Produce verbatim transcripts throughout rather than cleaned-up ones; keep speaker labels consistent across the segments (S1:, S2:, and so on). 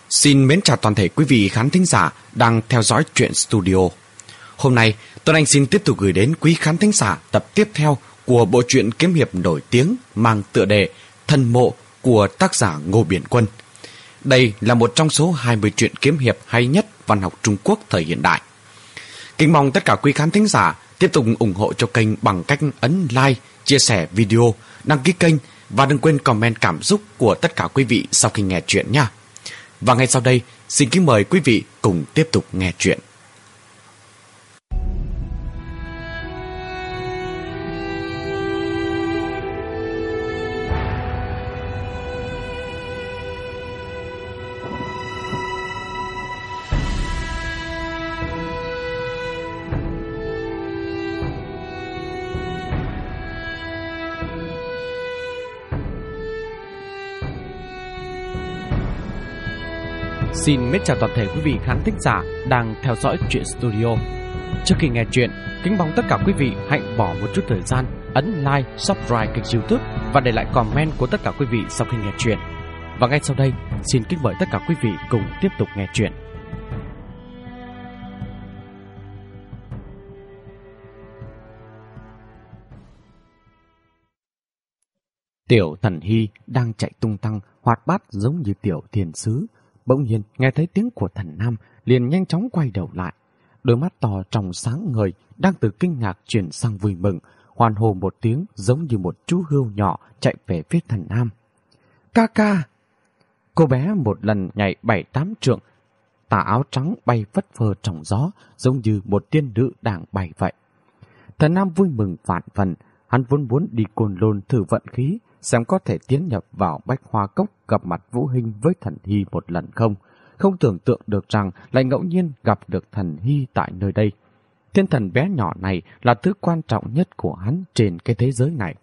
S1: Xin mến chào toàn thể quý vị khán thính giả đang theo dõi Truyện Studio. Hôm nay, Tuấn Anh xin tiếp tục gửi đến quý khán thính giả tập tiếp theo của bộ truyện kiếm hiệp nổi tiếng mang tựa đề Thần Mộ của tác giả Ngô Biển Quân. Đây là một trong số hai mươi truyện kiếm hiệp hay nhất văn học Trung Quốc thời hiện đại. Kính mong tất cả quý khán thính giả tiếp tục ủng hộ cho kênh bằng cách ấn like, chia sẻ video, đăng ký kênh và đừng quên comment cảm xúc của tất cả quý vị sau khi nghe truyện nha. Và ngay sau đây, xin kính mời quý vị cùng tiếp tục nghe truyện. Xin mến chào toàn thể quý vị khán thính giả đang theo dõi Truyện Studio. Trước khi nghe chuyện, kính mong tất cả quý vị hãy bỏ một chút thời gian ấn like, subscribe kênh YouTube và để lại comment của tất cả quý vị sau khi nghe chuyện. Và ngay sau đây, xin kính mời tất cả quý vị cùng tiếp tục nghe chuyện. Tiểu Thần Hy đang chạy tung tăng, hoạt bát giống như tiểu thiên sứ. Bỗng nhiên nghe thấy tiếng của Thần Nam, liền nhanh chóng quay đầu lại. Đôi mắt to trong sáng ngời đang từ kinh ngạc chuyển sang vui mừng, hoan hô một tiếng giống như một chú hươu nhỏ chạy về phía Thần Nam. Ca ca! Cô bé một lần nhảy bảy tám trượng, tà áo trắng bay phất phơ trong gió, giống như một tiên nữ đang bay vậy. Thần Nam vui mừng vạn phần, hắn vốn muốn đi Côn Lôn thử vận khí, xem có thể tiến nhập vào Bách Hoa Cốc gặp mặt Vũ Hinh với Thần Hy một lần không. Không tưởng tượng được rằng lại ngẫu nhiên gặp được Thần Hy tại nơi đây. Thiên thần bé nhỏ này là thứ quan trọng nhất của hắn trên cái thế giới này.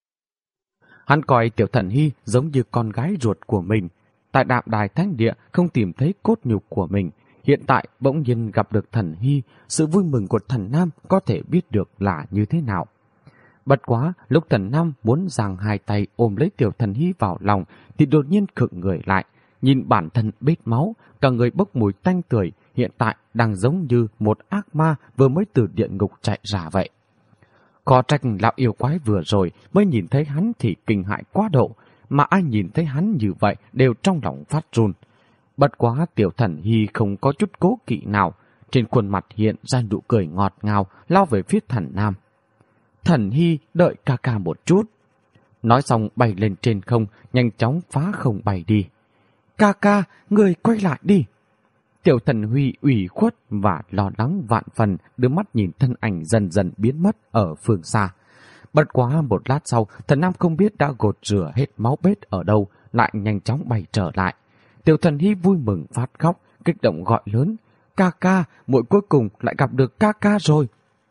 S1: Hắn coi Tiểu Thần Hy giống như con gái ruột của mình. Tại Đạm Đài Thánh Địa không tìm thấy cốt nhục của mình. Hiện tại bỗng nhiên gặp được Thần Hy, sự vui mừng của Thần Nam có thể biết được là như thế nào. Bất quá, lúc Thần Nam muốn giang hai tay ôm lấy Tiểu Thần Hy vào lòng thì đột nhiên khựng người lại, nhìn bản thân bết máu, cả người bốc mùi tanh tưởi, hiện tại đang giống như một ác ma vừa mới từ địa ngục chạy ra vậy. Có trách lão yêu quái vừa rồi mới nhìn thấy hắn thì kinh hãi quá độ, mà ai nhìn thấy hắn như vậy đều trong lòng phát run. Bất quá Tiểu Thần Hy không có chút cố kỵ nào, trên khuôn mặt hiện ra nụ cười ngọt ngào lao về phía Thần Nam. Thần Hy đợi ca ca một chút. Nói xong bay lên trên không, nhanh chóng phá không bay đi. Ca ca, người quay lại đi. Tiểu Thần Huy ủy khuất và lo lắng vạn phần, đưa mắt nhìn thân ảnh dần dần biến mất ở phương xa. Bất quá một lát sau, Thần Nam không biết đã gột rửa hết máu bết ở đâu, lại nhanh chóng bay trở lại. Tiểu Thần Hy vui mừng phát khóc, kích động gọi lớn. Ca ca, muội cuối cùng lại gặp được ca ca rồi.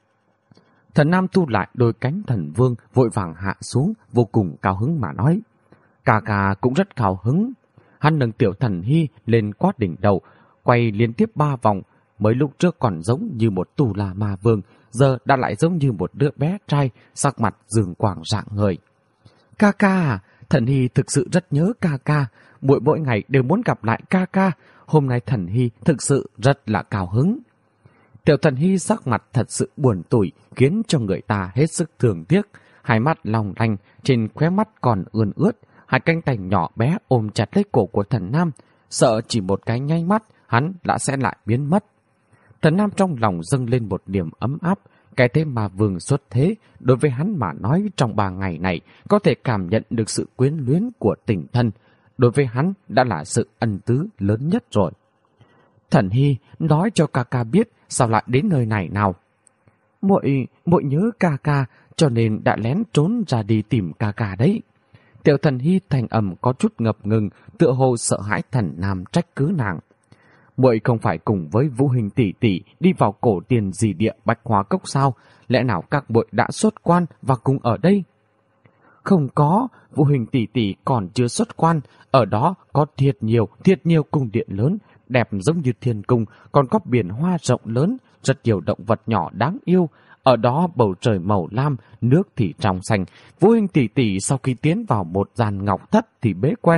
S1: Thần Nam thu lại đôi cánh thần vương, vội vàng hạ xuống, vô cùng cao hứng mà nói. Ca ca cũng rất cao hứng. Hắn nâng Tiểu Thần Hy lên quát đỉnh đầu, quay liên tiếp ba vòng, mới lúc trước còn giống như một tù la ma vương, giờ đã lại giống như một đứa bé trai, sắc mặt dường quảng rạng ngời. Ca ca à, Thần Hy thực sự rất nhớ ca ca, mỗi mỗi ngày đều muốn gặp lại ca ca, hôm nay Thần Hy thực sự rất là cao hứng. Tiểu Thần Hy sắc mặt thật sự buồn tủi, khiến cho người ta hết sức thương tiếc, hai mắt long lanh, trên khóe mắt còn ươn ướt, hai cánh tay nhỏ bé ôm chặt lấy cổ của Thần Nam, sợ chỉ một cái nháy mắt hắn đã sẽ lại biến mất. Thần Nam trong lòng dâng lên một niềm ấm áp, cái thế mà vương xuất thế, đối với hắn mà nói trong ba ngày này có thể cảm nhận được sự quyến luyến của tình thân, đối với hắn đã là sự ân tứ lớn nhất rồi. Thần Hy, nói cho ca ca biết sao lại đến nơi này nào. Muội, muội nhớ ca ca, cho nên đã lén trốn ra đi tìm ca ca đấy. Tiểu Thần Hy thành âm có chút ngập ngừng, tựa hồ sợ hãi Thần Nam trách cứ nàng. Muội không phải cùng với Vũ Hình tỷ tỷ đi vào cổ tiền dị địa Bách Hoa Cốc sao? Lẽ nào các muội đã xuất quan và cùng ở đây? Không có, Vũ Hình tỷ tỷ còn chưa xuất quan, ở đó có thiệt nhiều, thiệt nhiều cung điện lớn, đẹp giống như thiên cung, còn có biển hoa rộng lớn, rất nhiều động vật nhỏ đáng yêu. Ở đó bầu trời màu lam, nước thì trong xanh. Vũ Hình tỷ tỷ sau khi tiến vào một gian ngọc thất thì bế quen,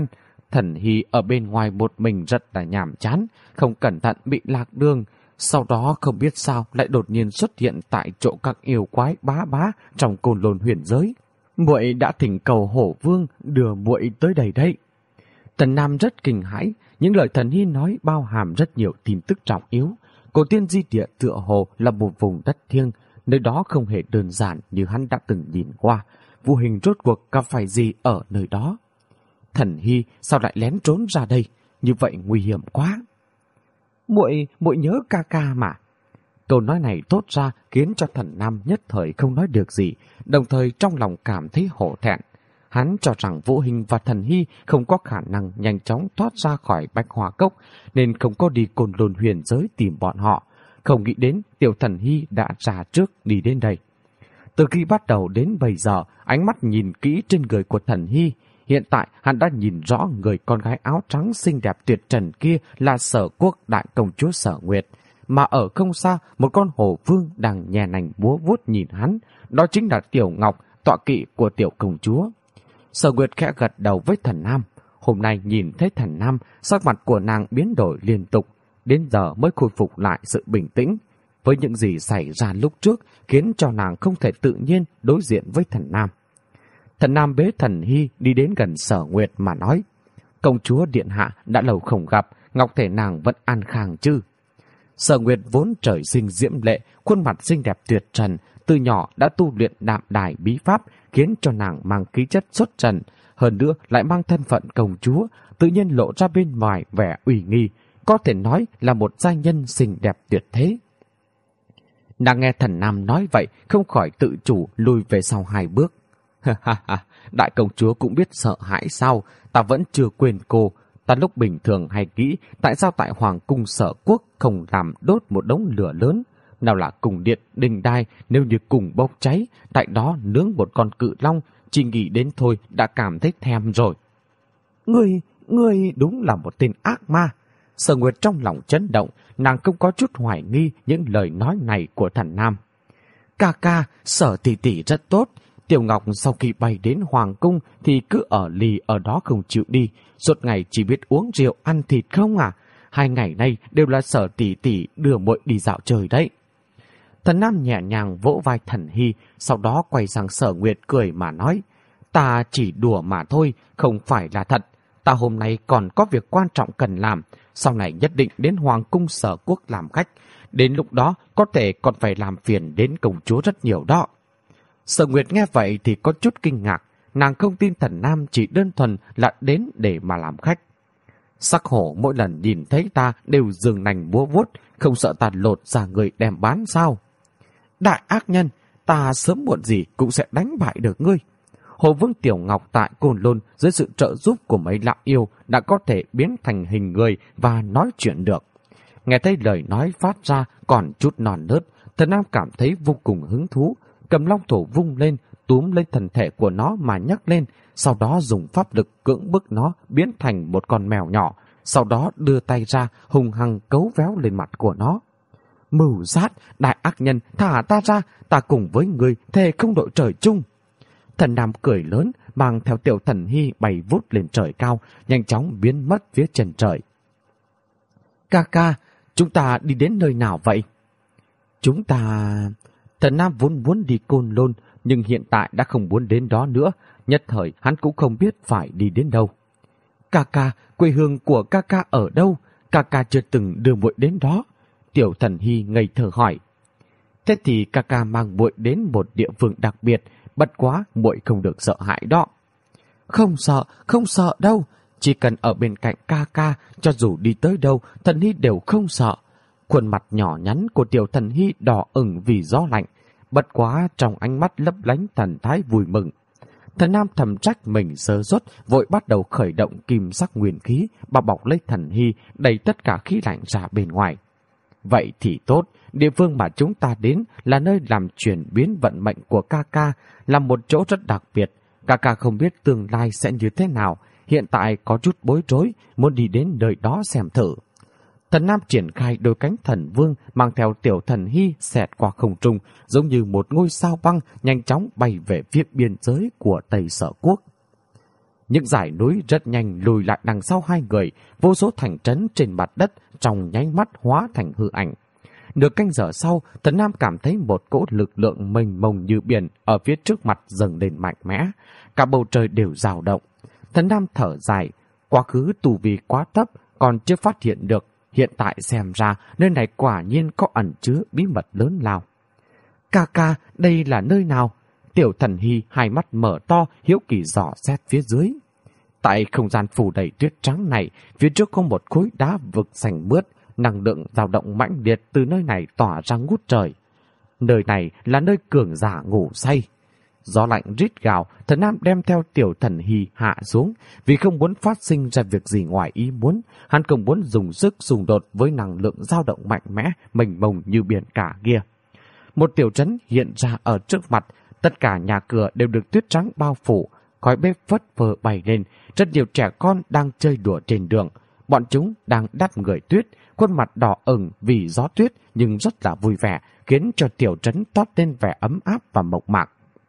S1: Thần Hy ở bên ngoài một mình rất là nhàm chán, không cẩn thận bị lạc đường. Sau đó không biết sao lại đột nhiên xuất hiện tại chỗ các yêu quái bá bá trong Côn Lôn huyền giới. Muội đã thỉnh cầu Hổ Vương đưa muội tới đây đấy. Tần Nam rất kinh hãi, những lời Thần Hy nói bao hàm rất nhiều tin tức trọng yếu. Cổ Tiên Di Địa tựa hồ là một vùng đất thiêng, nơi đó không hề đơn giản như hắn đã từng nhìn qua. Vô Hình rốt cuộc gặp phải gì ở nơi đó? Thần Hy sao lại lén trốn ra đây? Như vậy nguy hiểm quá. Muội, muội nhớ ca ca mà. Câu nói này thốt ra khiến cho Thần Nam nhất thời không nói được gì, đồng thời trong lòng cảm thấy hổ thẹn. Hắn cho rằng Vũ Hình và Thần Hy không có khả năng nhanh chóng thoát ra khỏi Bạch Hỏa Cốc, nên không có đi Côn Lôn huyền giới tìm bọn họ. Không nghĩ đến Tiểu Thần Hy đã ra trước đi đến đây. Từ khi bắt đầu đến bây giờ, ánh mắt nhìn kỹ trên người của Thần Hy. Hiện tại hắn đã nhìn rõ người con gái áo trắng xinh đẹp tuyệt trần kia là Sở Quốc đại công chúa Sở Nguyệt. Mà ở không xa, một con hổ vương đang nhè nành búa vuốt nhìn hắn. Đó chính là Tiểu Ngọc, tọa kỵ của Tiểu công chúa. Sở Nguyệt khẽ gật đầu với Thần Nam. Hôm nay nhìn thấy Thần Nam, sắc mặt của nàng biến đổi liên tục. Đến giờ mới khôi phục lại sự bình tĩnh. Với những gì xảy ra lúc trước khiến cho nàng không thể tự nhiên đối diện với Thần Nam. Thần Nam bế Thần Hy đi đến gần Sở Nguyệt mà nói: Công chúa điện hạ đã lâu không gặp, ngọc thể nàng vẫn an khang chứ? Sở Nguyệt vốn trời sinh diễm lệ, khuôn mặt xinh đẹp tuyệt trần, từ nhỏ đã tu luyện đạm đài bí pháp, khiến cho nàng mang khí chất xuất trần, hơn nữa lại mang thân phận công chúa, tự nhiên lộ ra bên ngoài vẻ uy nghi, có thể nói là một gia nhân xinh đẹp tuyệt thế. Nàng nghe Thần Nam nói vậy, không khỏi tự chủ lùi về sau hai bước. Đại công chúa cũng biết sợ hãi sao? Ta vẫn chưa quên cô. Ta lúc bình thường hay nghĩ tại sao tại Hoàng cung Sở Quốc không làm đốt một đống lửa lớn, nào là cung điện đình đài, nếu như cùng bốc cháy, tại đó nướng một con cự long, chỉ nghĩ đến thôi đã cảm thấy thèm rồi. Ngươi, ngươi đúng là một tên ác ma. Sở Nguyệt trong lòng chấn động, nàng không có chút hoài nghi những lời nói này của Thần Nam. Ca ca, Sở tỷ tỷ rất tốt. Tiểu Ngọc sau khi bay đến Hoàng cung thì cứ ở lì ở đó không chịu đi, suốt ngày chỉ biết uống rượu ăn thịt không à. Hai ngày nay đều là Sở tỷ tỷ đưa muội đi dạo chơi đấy. Thần Nam nhẹ nhàng vỗ vai Thần Hy, sau đó quay sang Sở Nguyệt cười mà nói: Ta chỉ đùa mà thôi, không phải là thật. Ta hôm nay còn có việc quan trọng cần làm, sau này nhất định đến Hoàng cung Sở Quốc làm khách. Đến lúc đó có thể còn phải làm phiền đến công chúa rất nhiều đó. Sở Nguyệt nghe vậy thì có chút kinh ngạc, nàng không tin Thần Nam chỉ đơn thuần là đến để mà làm khách. Sắc hổ mỗi lần nhìn thấy ta đều dừng nành búa vuốt, không sợ ta lột ra người đem bán sao? Đại ác nhân, ta sớm muộn gì cũng sẽ đánh bại được ngươi. Hồ Vương Tiểu Ngọc tại Côn Lôn dưới sự trợ giúp của mấy lão yêu đã có thể biến thành hình người và nói chuyện được. Nghe thấy lời nói phát ra còn chút non nớt, Thần Nam cảm thấy vô cùng hứng thú, cầm long thổ vung lên, túm lấy thân thể của nó mà nhấc lên, sau đó dùng pháp lực cưỡng bức nó biến thành một con mèo nhỏ, sau đó đưa tay ra hùng hăng cấu véo lên mặt của nó. Mưu sát, đại ác nhân, thả ta ra, ta cùng với người thề không đội trời chung. Thần Nam cười lớn, mang theo Tiểu Thần Hy bay vút lên trời cao, nhanh chóng biến mất phía chân trời. Ca ca, chúng ta đi đến nơi nào vậy? Chúng ta... Thần Nam vốn muốn đi Côn Lôn, nhưng hiện tại đã không muốn đến đó nữa, nhất thời hắn cũng không biết phải đi đến đâu. Ca ca, quê hương của ca ca ở đâu? Ca ca chưa từng đưa muội đến đó. Tiểu Thần Hy ngây thơ hỏi. Thế thì ca ca mang muội đến một địa phương đặc biệt, bất quá muội không được sợ hãi đó. Không sợ, không sợ đâu. Chỉ cần ở bên cạnh ca ca, cho dù đi tới đâu, Thần Hy đều không sợ. Khuôn mặt nhỏ nhắn của Tiểu Thần Hy đỏ ửng vì gió lạnh, bất quá trong ánh mắt lấp lánh thần thái vui mừng. Thần Nam thầm trách mình sơ suất, vội bắt đầu khởi động kim sắc nguyên khí, bao bọc lấy Thần Hy, đẩy tất cả khí lạnh ra bên ngoài. Vậy thì tốt, địa phương mà chúng ta đến là nơi làm chuyển biến vận mệnh của ca ca, là một chỗ rất đặc biệt. Ca ca không biết tương lai sẽ như thế nào, hiện tại có chút bối rối, muốn đi đến nơi đó xem thử. Thần Nam triển khai đôi cánh thần vương, mang theo Tiểu Thần Hy xẹt qua không trung, giống như một ngôi sao băng nhanh chóng bay về phía biên giới của Tây Sở Quốc. Những dải núi rất nhanh lùi lại đằng sau hai người, vô số thành trấn trên mặt đất trong nháy mắt hóa thành hư ảnh. Nửa canh giờ sau, Thần Nam cảm thấy một cỗ lực lượng mênh mông như biển ở phía trước mặt dâng lên mạnh mẽ. Cả bầu trời đều dao động. Thần Nam thở dài, quá khứ tu vi quá thấp, còn chưa phát hiện được. Hiện tại xem ra, nơi này quả nhiên có ẩn chứa bí mật lớn lao. Ca ca, đây là nơi nào? Tiểu Thần Hy hai mắt mở to, hiếu kỳ dò xét phía dưới. Tại không gian phủ đầy tuyết trắng này, phía trước có một khối đá vực xanh mướt, năng lượng dao động mãnh liệt từ nơi này tỏa ra ngút trời. Nơi này là nơi cường giả ngủ say. Gió lạnh rít gào, Thần Nam đem theo Tiểu Thần Hy hạ xuống, vì không muốn phát sinh ra việc gì ngoài ý muốn, hắn không muốn dùng sức xung đột với năng lượng dao động mạnh mẽ, mênh mông như biển cả kia. Một tiểu trấn hiện ra ở trước mặt, tất cả nhà cửa đều được tuyết trắng bao phủ, khói bếp phất phơ bay lên, rất nhiều trẻ con đang chơi đùa trên đường. Bọn chúng đang đắp người tuyết, khuôn mặt đỏ ửng vì gió tuyết nhưng rất là vui vẻ, khiến cho tiểu trấn toát lên vẻ ấm áp và mộc mạc.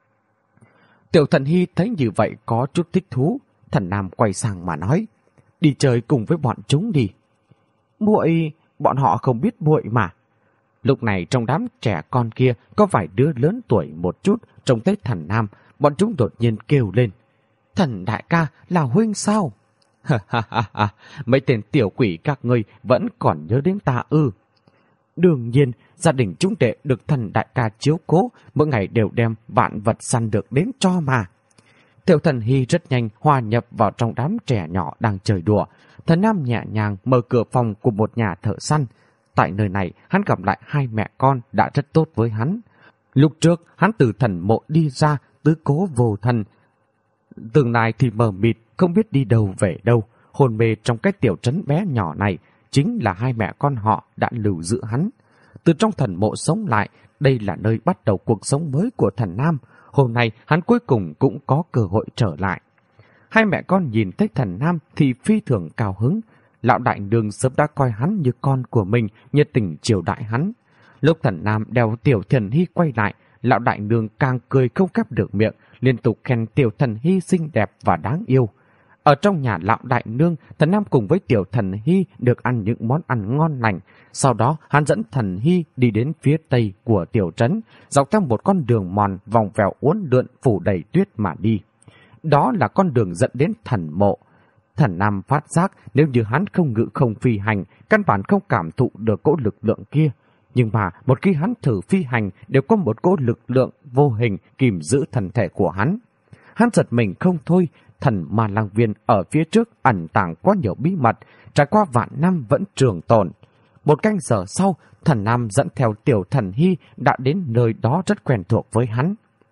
S1: Tiểu Thần Hy thấy như vậy có chút thích thú, Thần Nam quay sang mà nói, đi chơi cùng với bọn chúng đi. Muội, bọn họ không biết muội mà. Lúc này trong đám trẻ con kia có vài đứa lớn tuổi một chút, trông thấy Thần Nam, bọn chúng đột nhiên kêu lên. Thần đại ca là huynh sao? Ha ha ha ha, mấy tên tiểu quỷ các ngươi vẫn còn nhớ đến ta ư? Đương nhiên, gia đình chúng đệ được thần đại ca chiếu cố, mỗi ngày đều đem vạn vật săn được đến cho mà. Tiểu Thần Hy rất nhanh hòa nhập vào trong đám trẻ nhỏ đang chơi đùa. Thần Nam nhẹ nhàng mở cửa phòng của một nhà thợ săn. Tại nơi này, hắn gặp lại hai mẹ con đã rất tốt với hắn. Lúc trước, hắn từ thần mộ đi ra, tứ cố vô thân. Tương lai thì mờ mịt, không biết đi đâu về đâu. Hồn mê trong cái tiểu trấn bé nhỏ này, chính là hai mẹ con họ đã lưu giữ hắn. Từ trong thần mộ sống lại, đây là nơi bắt đầu cuộc sống mới của Thần Nam. Hôm nay, hắn cuối cùng cũng có cơ hội trở lại. Hai mẹ con nhìn thấy Thần Nam thì phi thường cao hứng. Lão đại nương sớm đã coi hắn như con của mình, nhiệt tình chiều đại hắn. Lúc Thần Nam đeo Tiểu Thần Hy quay lại, lão đại nương càng cười không khép được miệng, liên tục khen Tiểu Thần Hy xinh đẹp và đáng yêu. Ở trong nhà lão đại nương, Thần Nam cùng với Tiểu Thần Hy được ăn những món ăn ngon lành. Sau đó, hắn dẫn Thần Hy đi đến phía tây của tiểu trấn, dọc theo một con đường mòn vòng vèo uốn lượn phủ đầy tuyết mà đi. Đó là con đường dẫn đến thần mộ. Thần Nam phát giác nếu như hắn không ngự không phi hành, căn bản không cảm thụ được cỗ lực lượng kia. Nhưng mà một khi hắn thử phi hành, đều có một cỗ lực lượng vô hình kìm giữ thân thể của hắn. Hắn giật mình không thôi. Thần Ma Lang Viên ở phía trước ẩn tàng quá nhiều bí mật, trải qua vạn năm vẫn trường tồn. Một canh giờ sau, Thần Nam dẫn theo Tiểu Thần Hy đã đến nơi đó rất quen thuộc với hắn.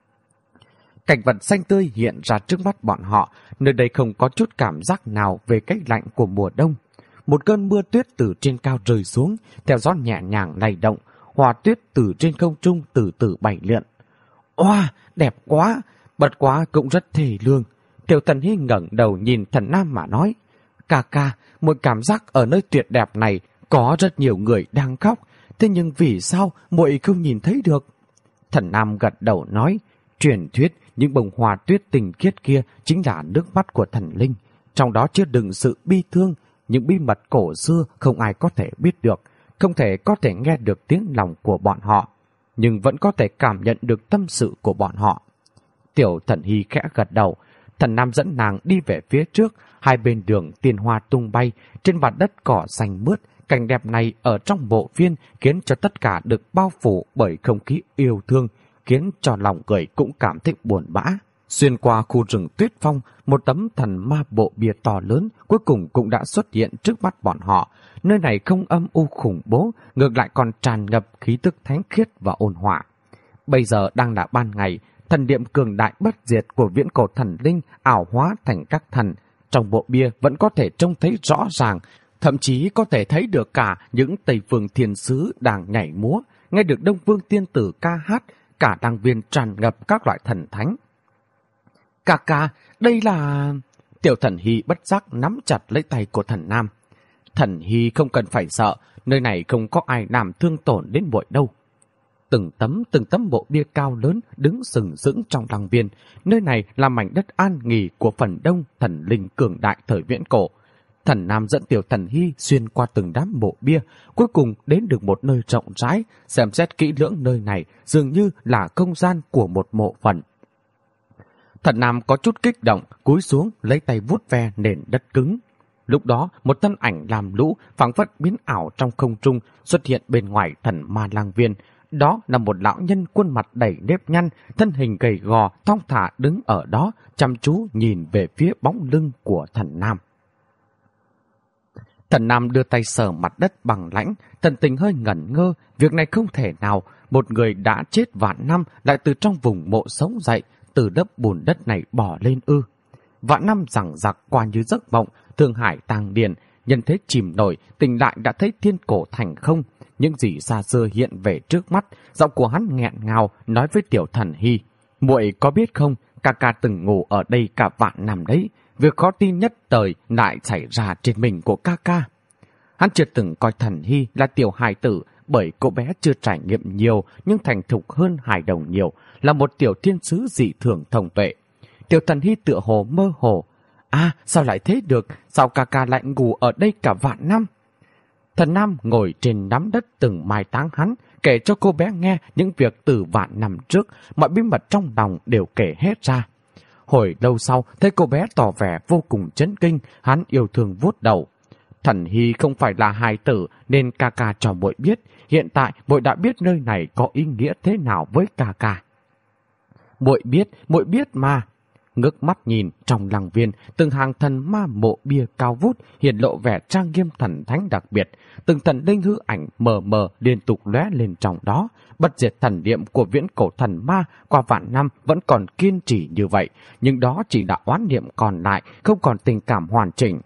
S1: Cảnh vật xanh tươi hiện ra trước mắt bọn họ, nơi đây không có chút cảm giác nào về cái lạnh của mùa đông. Một cơn mưa tuyết từ trên cao rơi xuống, theo gió nhẹ nhàng lay động, hòa tuyết từ trên không trung từ từ bay lượn. Oa, đẹp quá, bất quá cũng rất thề lương. Tiểu Thần Hy ngẩng đầu nhìn Thần Nam mà nói, ca ca, một cảm giác ở nơi tuyệt đẹp này có rất nhiều người đang khóc, thế nhưng vì sao muội không nhìn thấy được? Thần Nam gật đầu nói, truyền thuyết những bông hoa tuyết tinh khiết kia chính là nước mắt của thần linh, trong đó chứa đựng sự bi thương, những bí mật cổ xưa không ai có thể biết được, không thể có thể nghe được tiếng lòng của bọn họ, nhưng vẫn có thể cảm nhận được tâm sự của bọn họ. Tiểu Thần Hy khẽ gật đầu. Thần Nam dẫn nàng đi về phía trước, hai bên đường tiền hoa tung bay, trên mặt đất cỏ xanh mướt. Cảnh đẹp này ở trong bộ viên khiến cho tất cả được bao phủ bởi không khí yêu thương, khiến cho lòng người cũng cảm thấy buồn bã. Xuyên qua khu rừng tuyết phong, một tấm thần ma bộ bia to lớn cuối cùng cũng đã xuất hiện trước mắt bọn họ. Nơi này không âm u khủng bố, ngược lại còn tràn ngập khí tức thánh khiết và ôn hòa. Bây giờ đang là ban ngày, thần niệm cường đại bất diệt của viễn cổ thần linh ảo hóa thành các thần. Trong bộ bia vẫn có thể trông thấy rõ ràng, thậm chí có thể thấy được cả những Tây Phương thiên sứ đang nhảy múa, nghe được Đông Vương tiên tử ca hát, cả đàng viên tràn ngập các loại thần thánh. Ca ca, đây là... Tiểu Thần Hy bất giác nắm chặt lấy tay của Thần Nam. Thần Hy không cần phải sợ, nơi này không có ai làm thương tổn đến muội đâu. từng tấm từng tấm mộ bia cao lớn đứng sừng sững trong lăng viên. Nơi này là mảnh đất an nghỉ của phần đông thần linh cường đại thời viễn cổ. Thần Nam dẫn Tiểu Thần Hy xuyên qua từng đám mộ bia, cuối cùng đến được một nơi rộng rãi. Xem xét kỹ lưỡng nơi này dường như là không gian của một mộ phần. Thần Nam có chút kích động, cúi xuống lấy tay vuốt ve nền đất cứng. Lúc đó, một thân ảnh làm lũ phảng phất biến ảo trong không trung xuất hiện bên ngoài thần ma lang viên. Đó là một lão nhân khuôn mặt đầy nếp nhăn, thân hình gầy gò, thong thả đứng ở đó, chăm chú nhìn về phía bóng lưng của thần Nam. Thần Nam đưa tay sờ mặt đất bằng lãnh, thần tình hơi ngẩn ngơ, việc này không thể nào, một người đã chết vạn năm lại từ trong vùng mộ sống dậy, từ lớp bùn đất này bỏ lên ư. Vạn năm rằng giặc qua như giấc mộng, Thương Hải tàng điền, nhân thế chìm nổi, tỉnh lại đã thấy thiên cổ thành không. Những gì xa xưa hiện về trước mắt, giọng của hắn nghẹn ngào nói với Tiểu Thần Hy: "Muội có biết không, ca ca từng ngủ ở đây cả vạn năm đấy, việc khó tin nhất đời lại xảy ra trên mình của ca ca." Hắn chưa từng coi Thần Hy là tiểu hài tử, bởi cô bé chưa trải nghiệm nhiều nhưng thành thục hơn hài đồng nhiều, là một tiểu thiên sứ dị thường thông tuệ. Tiểu Thần Hy tựa hồ mơ hồ: "À, sao lại thế được? Sao ca ca lại ngủ ở đây cả vạn năm?" Thần Nam ngồi trên nắm đất từng mai táng hắn, kể cho cô bé nghe những việc từ vạn năm trước, mọi bí mật trong lòng đều kể hết ra. Hồi lâu sau, thấy cô bé tỏ vẻ vô cùng chấn kinh, hắn yêu thương vuốt đầu. "Thần Hy không phải là hài tử nên ca ca cho muội biết, hiện tại muội đã biết nơi này có ý nghĩa thế nào với ca ca." "Muội biết, muội biết mà." Ngước mắt nhìn trong lăng viên, từng hàng thần ma mộ bia cao vút hiện lộ vẻ trang nghiêm thần thánh đặc biệt, từng thần linh hư ảnh mờ mờ liên tục lóe lên trong đó. Bất diệt thần niệm của viễn cổ thần ma qua vạn năm vẫn còn kiên trì như vậy, nhưng đó chỉ là oán niệm còn lại, không còn tình cảm hoàn chỉnh.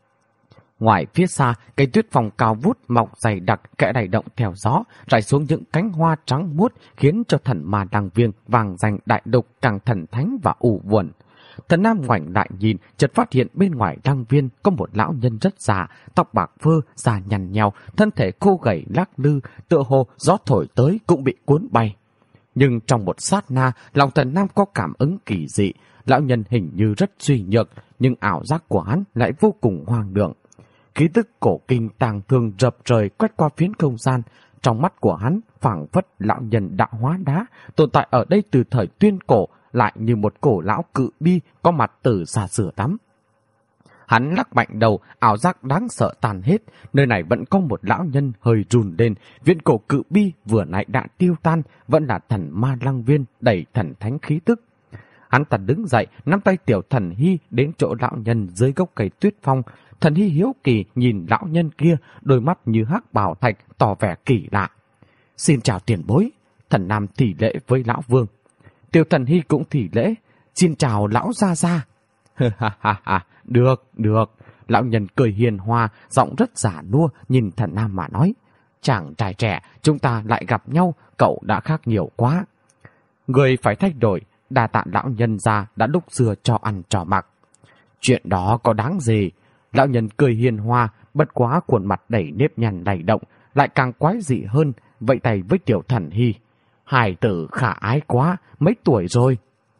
S1: Ngoài phía xa, cây tuyết phong cao vút mọc dày đặc kẽ đầy động theo gió, rải xuống những cánh hoa trắng muốt, khiến cho thần ma đăng viên vàng dành đại đục càng thần thánh và u buồn. Thần Nam ngoảnh lại nhìn, chợt phát hiện bên ngoài đăng viên có một lão nhân rất già, tóc bạc phơ, da nhăn nheo, thân thể khô gầy lắc lư, tựa hồ gió thổi tới cũng bị cuốn bay. Nhưng trong một sát na, lòng Thần Nam có cảm ứng kỳ dị. Lão nhân hình như rất suy nhược, nhưng ảo giác của hắn lại vô cùng hoang đường. Khí tức cổ kinh tàng thương rập trời quét qua phiến không gian. Trong mắt của hắn phảng phất lão nhân đã hóa đá, tồn tại ở đây từ thời tuyên cổ, lại như một cổ lão cự bi có mặt từ xa xưa tắm. Hắn lắc mạnh đầu, ảo giác đáng sợ tàn hết. Nơi này vẫn có một lão nhân hơi run lên. Viễn cổ cự bi vừa nãy đã tiêu tan, vẫn là thần ma lăng viên đầy thần thánh khí tức. Hắn ta đứng dậy, nắm tay Tiểu Thần Hy đến chỗ lão nhân dưới gốc cây tuyết phong. Thần Hy hiếu kỳ nhìn lão nhân kia, đôi mắt như hắc bảo thạch tỏ vẻ kỳ lạ. "Xin chào tiền bối." Thần Nam thì lễ với lão vương. Tiểu Thần Hy cũng thì lễ. "Xin chào lão gia gia." "Ha ha ha, được, được." Lão nhân cười hiền hòa, giọng rất giả nua nhìn Thần Nam mà nói: "Chàng trai trẻ, chúng ta lại gặp nhau, cậu đã khác nhiều quá." "Người phải thay đổi, đa tạ lão nhân gia đã lúc xưa cho ăn cho mặc." "Chuyện đó có đáng gì?" Lão nhân cười hiền hòa, bất quá khuôn mặt đầy nếp nhăn lay động, lại càng quái dị hơn, vẫy tay với Tiểu Thần Hy: "Hài tử khả ái quá, mấy tuổi rồi?"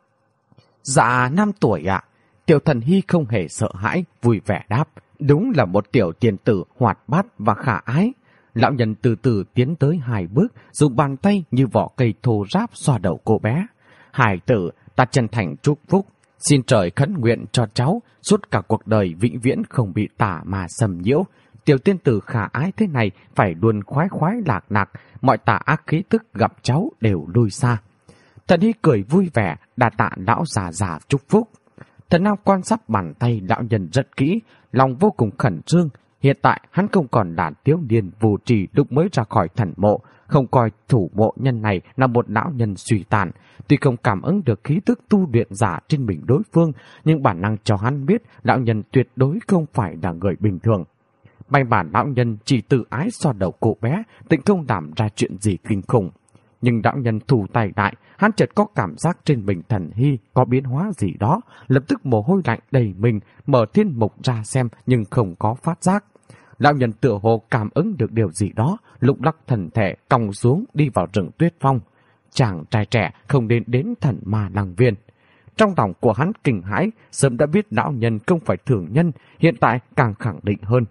S1: "Dạ, năm tuổi ạ." Tiểu Thần Hy không hề sợ hãi, vui vẻ đáp: "Đúng là một tiểu tiền tử hoạt bát và khả ái." Lão nhân từ từ tiến tới hai bước, dùng bàn tay như vỏ cây thô ráp xoa đầu cô bé. "Hài tử, ta chân thành chúc phúc, xin trời khấn nguyện cho cháu suốt cả cuộc đời vĩnh viễn không bị tà mà xâm nhiễu. Tiểu tiên tử khả ái thế này phải luôn khoái khoái lạc lạc, mọi tà ác khí tức gặp cháu đều lui xa." Thần Hy cười vui vẻ, đa tạ lão già già chúc phúc. Thần Nam quan sát bàn tay lão nhân rất kỹ, lòng vô cùng khẩn trương. Hiện tại hắn không còn là thiếu niên vô trì lúc mới ra khỏi thần mộ, không coi thủ mộ nhân này là một lão nhân suy tàn. Tuy không cảm ứng được khí tức tu luyện giả trên mình đối phương, nhưng bản năng cho hắn biết lão nhân tuyệt đối không phải là người bình thường. May bản lão nhân chỉ tự ái xoa đầu cô bé, tịnh không làm ra chuyện gì kinh khủng. Nhưng lão nhân thủ tay lại, hắn chợt có cảm giác trên mình Thần Hy có biến hóa gì đó, lập tức mồ hôi lạnh đầy mình, mở thiên mục ra xem nhưng không có phát giác. lão nhân tựa hồ cảm ứng được điều gì đó, lúc lắc thần thể còng xuống đi vào rừng tuyết phong. Chàng trai trẻ không nên đến thần ma lăng viên. Trong lòng của hắn kinh hãi, sớm đã biết lão nhân không phải thường nhân, hiện tại càng khẳng định hơn.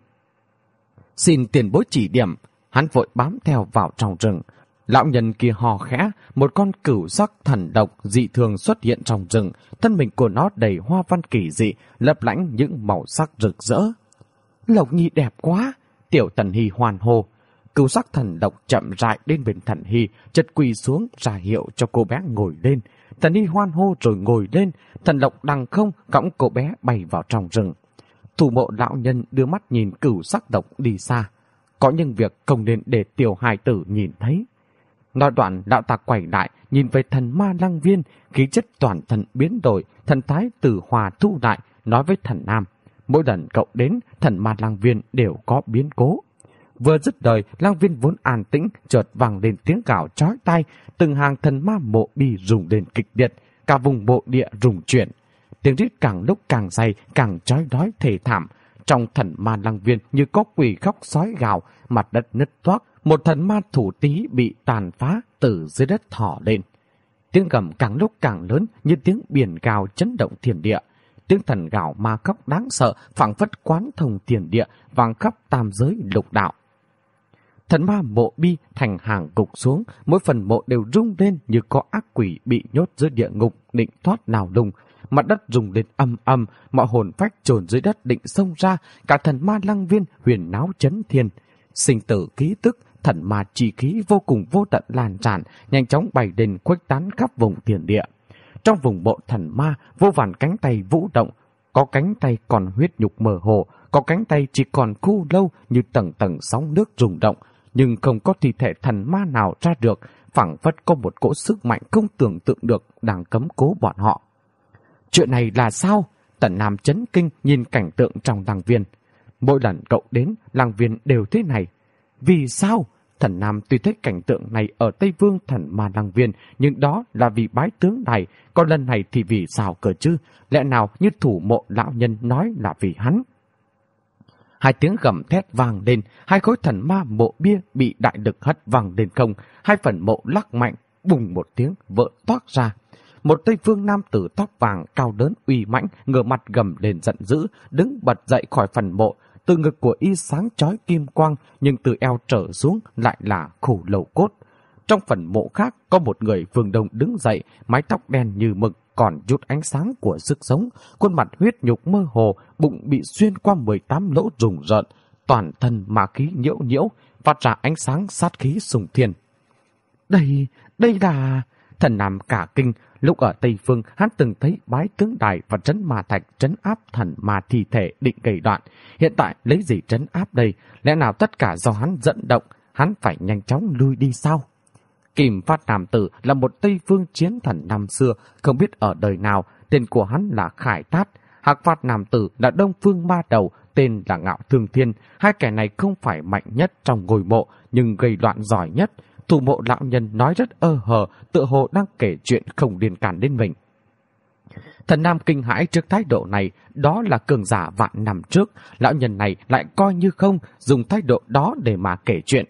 S1: Xin tiền bối chỉ điểm, hắn vội bám theo vào trong rừng. Lão nhân kia hò khẽ, một con cửu sắc thần độc dị thường xuất hiện trong rừng, thân mình của nó đầy hoa văn kỳ dị, lấp lánh những màu sắc rực rỡ. Lộc Nhi đẹp quá, Tiểu Thần Hy hoan hô. Cửu sắc thần độc chậm rãi đến bên Thần Hy, chợt quỳ xuống ra hiệu cho cô bé ngồi lên. Thần Hy hoan hô rồi ngồi lên, thần độc đằng không cõng cô bé bay vào trong rừng. Thủ mộ lão nhân đưa mắt nhìn cửu sắc độc đi xa. Có những việc không nên để tiểu hài tử nhìn thấy. Nói đoạn, lão ta quay lại, nhìn về thần ma lăng viên, khí chất toàn thân biến đổi, thần thái từ hòa thu lại, nói với thần nam. Mỗi lần cậu đến, thần ma lăng viên đều có biến cố. Vừa dứt lời, lăng viên vốn an tĩnh, chợt vang lên tiếng gào chói tai, từng hàng thần ma mộ bi rung lên kịch liệt, cả vùng mộ địa rung chuyển. Tiếng rít càng lúc càng dày, càng chói đói thê thảm. Trong thần ma lăng viên như có quỷ khóc sói gào, mặt đất nứt toác, một thần ma thủ tí bị tàn phá từ dưới đất thỏ lên. Tiếng gầm càng lúc càng lớn như tiếng biển gào chấn động thiên địa. Tiếng thần gào ma khóc đáng sợ phảng phất quán thông thiên địa, vang khắp tam giới lục đạo. Thần ma mộ bi thành hàng gục xuống, mỗi phần mộ đều rung lên như có ác quỷ bị nhốt dưới địa ngục định thoát nào lung. Mặt đất rung lên âm âm, mọi hồn phách chôn dưới đất định xông ra, cả thần ma lăng viên huyền náo chấn thiên. Sinh tử ký tức, thần ma chi khí vô cùng vô tận lan tràn, nhanh chóng bay lên khuếch tán khắp vùng thiên địa. Trong vùng mộ thần ma, vô vàn cánh tay vũ động, có cánh tay còn huyết nhục mơ hồ, có cánh tay chỉ còn khô lâu như tầng tầng sóng nước rung động, nhưng không có thi thể thần ma nào ra được, phảng phất có một cỗ sức mạnh không tưởng tượng được đang cấm cố bọn họ. Chuyện này là sao? Tần Nam chấn kinh nhìn cảnh tượng trong lăng viên. Mỗi lần cậu đến, lăng viên đều thế này. Vì sao? Thần Nam tuy thấy cảnh tượng này ở Tây Vương thần ma lăng viên, nhưng đó là vì bái tướng này, còn lần này thì vì sao cơ chứ? Lẽ nào như thủ mộ lão nhân nói là vì hắn? Hai tiếng gầm thét vang lên, hai khối thần ma mộ bia bị đại lực hất văng lên không, hai phần mộ lắc mạnh, bùng một tiếng vỡ toác ra. Một Tây Phương nam tử tóc vàng cao lớn uy mãnh, ngửa mặt gầm lên giận dữ, đứng bật dậy khỏi phần mộ. Từ ngực của y sáng chói kim quang, nhưng từ eo trở xuống lại là khổ lầu cốt. Trong phần mộ khác có một người phương đông đứng dậy, mái tóc đen như mực, còn chút ánh sáng của sức sống, khuôn mặt huyết nhục mơ hồ, bụng bị xuyên qua mười tám lỗ rùng rợn, toàn thân ma khí nhiễu nhiễu, phát ra ánh sáng sát khí sùng thiên. Đây, đây là... Thần Nam cả kinh, lúc ở Tây Phương hắn từng thấy bái tướng đài và trấn ma thạch trấn áp thần ma thi thể định gây đoạn. Hiện tại lấy gì trấn áp đây? Lẽ nào tất cả do hắn dẫn động, hắn phải nhanh chóng lui đi sao? Kim Phát Nam Tử là một Tây Phương chiến thần năm xưa, không biết ở đời nào, tên của hắn là Khải Tát. Hạc Phát Nam Tử là Đông Phương Ma Đầu, tên là Ngạo Thương Thiên. Hai kẻ này không phải mạnh nhất trong ngôi mộ, nhưng gây loạn giỏi nhất. Thủ mộ lão nhân nói rất ơ hờ, tựa hồ đang kể chuyện không liên can đến mình. Thần Nam kinh hãi trước thái độ này, đó là cường giả vạn năm trước, lão nhân này lại coi như không, dùng thái độ đó để mà kể chuyện.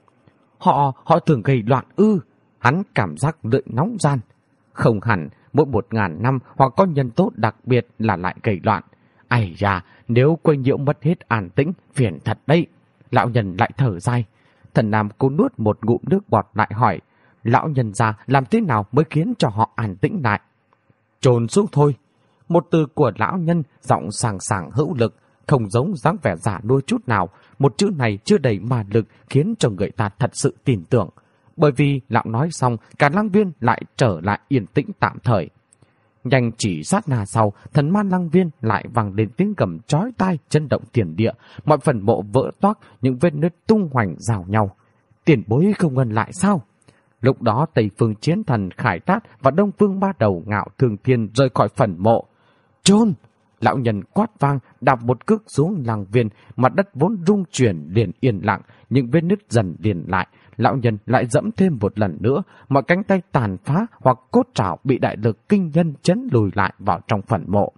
S1: Họ, họ thường gây loạn ư, hắn cảm giác lưỡi nóng gian. Không hẳn, mỗi một ngàn năm hoặc có nhân tốt đặc biệt là lại gây loạn. Ây da, nếu quấy nhiễu mất hết an tĩnh, phiền thật đấy. Lão nhân lại thở dài. Thần Nam cố nuốt một ngụm nước bọt lại hỏi, lão nhân già làm thế nào mới khiến cho họ an tĩnh lại? Trồn xuống thôi. Một từ của lão nhân giọng sàng sàng hữu lực, không giống dáng vẻ giả đua chút nào. Một chữ này chưa đầy ma lực khiến cho người ta thật sự tin tưởng. Bởi vì lão nói xong, cả lăng viên lại trở lại yên tĩnh tạm thời. Nhanh chỉ sát na sau, thần ma lăng viên lại vang lên tiếng gầm chói tai chấn động thiên địa, mọi phần mộ vỡ toác, những vết nứt tung hoành rào nhau. Tiền bối không ngần lại sao? Lúc đó Tây Phương chiến thần Khải Tát và Đông Phương Ba Đầu Ngạo Thương Thiên rời khỏi phần mộ. Trôn! Lão nhân quát vang, đạp một cước xuống lăng viên, mặt đất vốn rung chuyển liền yên lặng, những vết nứt dần liền lại. Lão nhân lại dẫm thêm một lần nữa, mọi cánh tay tàn phá hoặc cốt trảo bị đại lực kinh nhân chấn lùi lại vào trong phần mộ.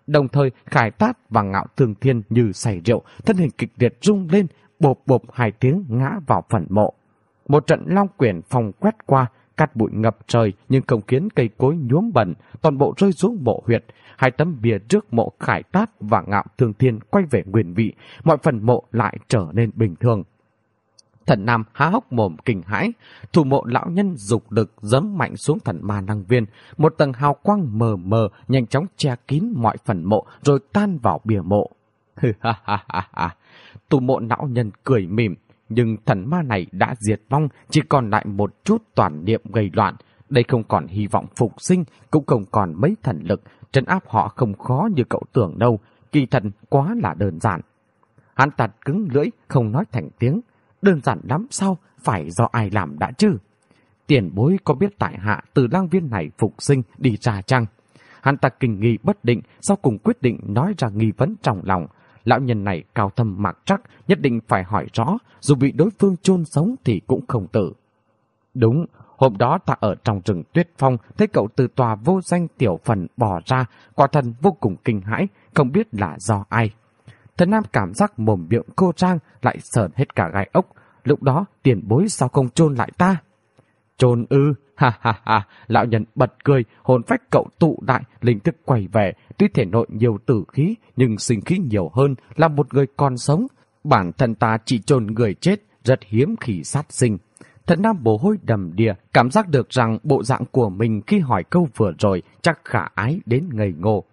S1: Đồng thời Khải Tát và Ngạo Thương Thiên như say rượu, thân hình kịch liệt rung lên, bộp bộp hai tiếng ngã vào phần mộ. Một trận long quyển phong quét qua, cát bụi ngập trời nhưng không khiến cây cối nhuốm bẩn, toàn bộ rơi xuống mộ huyệt. Hai tấm bia trước mộ Khải Tát và Ngạo Thương Thiên quay về nguyên vị, mọi phần mộ lại trở nên bình thường. Thần Nam há hốc mồm kinh hãi, thủ mộ lão nhân dục lực giẫm mạnh xuống thần ma năng viên, một tầng hào quang mờ mờ nhanh chóng che kín mọi phần mộ rồi tan vào bia mộ. Ha ha ha ha. Thủ mộ lão nhân cười mỉm, nhưng thần ma này đã diệt vong, chỉ còn lại một chút toàn niệm gây loạn. Đây không còn hy vọng phục sinh, cũng không còn mấy thần lực, trấn áp họ không khó như cậu tưởng đâu, kỳ thần quá là đơn giản. Hắn ta cứng lưỡi, không nói thành tiếng. Đơn giản lắm sao, phải do ai làm đã chứ? Tiền bối có biết tại hạ từ lang viên này phục sinh đi ra chăng? Hắn ta kinh nghi bất định, sau cùng quyết định nói ra nghi vấn trong lòng. Lão nhân này cao thâm mạc trắc, nhất định phải hỏi rõ, dù bị đối phương chôn sống thì cũng không tử. Đúng, hôm đó ta ở trong rừng Tuyết Phong, thấy cậu từ tòa vô danh tiểu phần bò ra, quả thần vô cùng kinh hãi, không biết là do ai. Thần Nam cảm giác mồm miệng cô trang, lại sờn hết cả gai ốc. Lúc đó tiền bối sao không chôn lại ta? Chôn ư? Ha ha ha! Lão nhân bật cười, hồn phách cậu tụ đại, linh thức quay về. Tuy thể nội nhiều tử khí, nhưng sinh khí nhiều hơn, là một người còn sống. Bản thân ta chỉ chôn người chết, rất hiếm khi sát sinh. Thần Nam mồ hôi đầm đìa, cảm giác được rằng bộ dạng của mình khi hỏi câu vừa rồi chắc khả ái đến ngây ngô.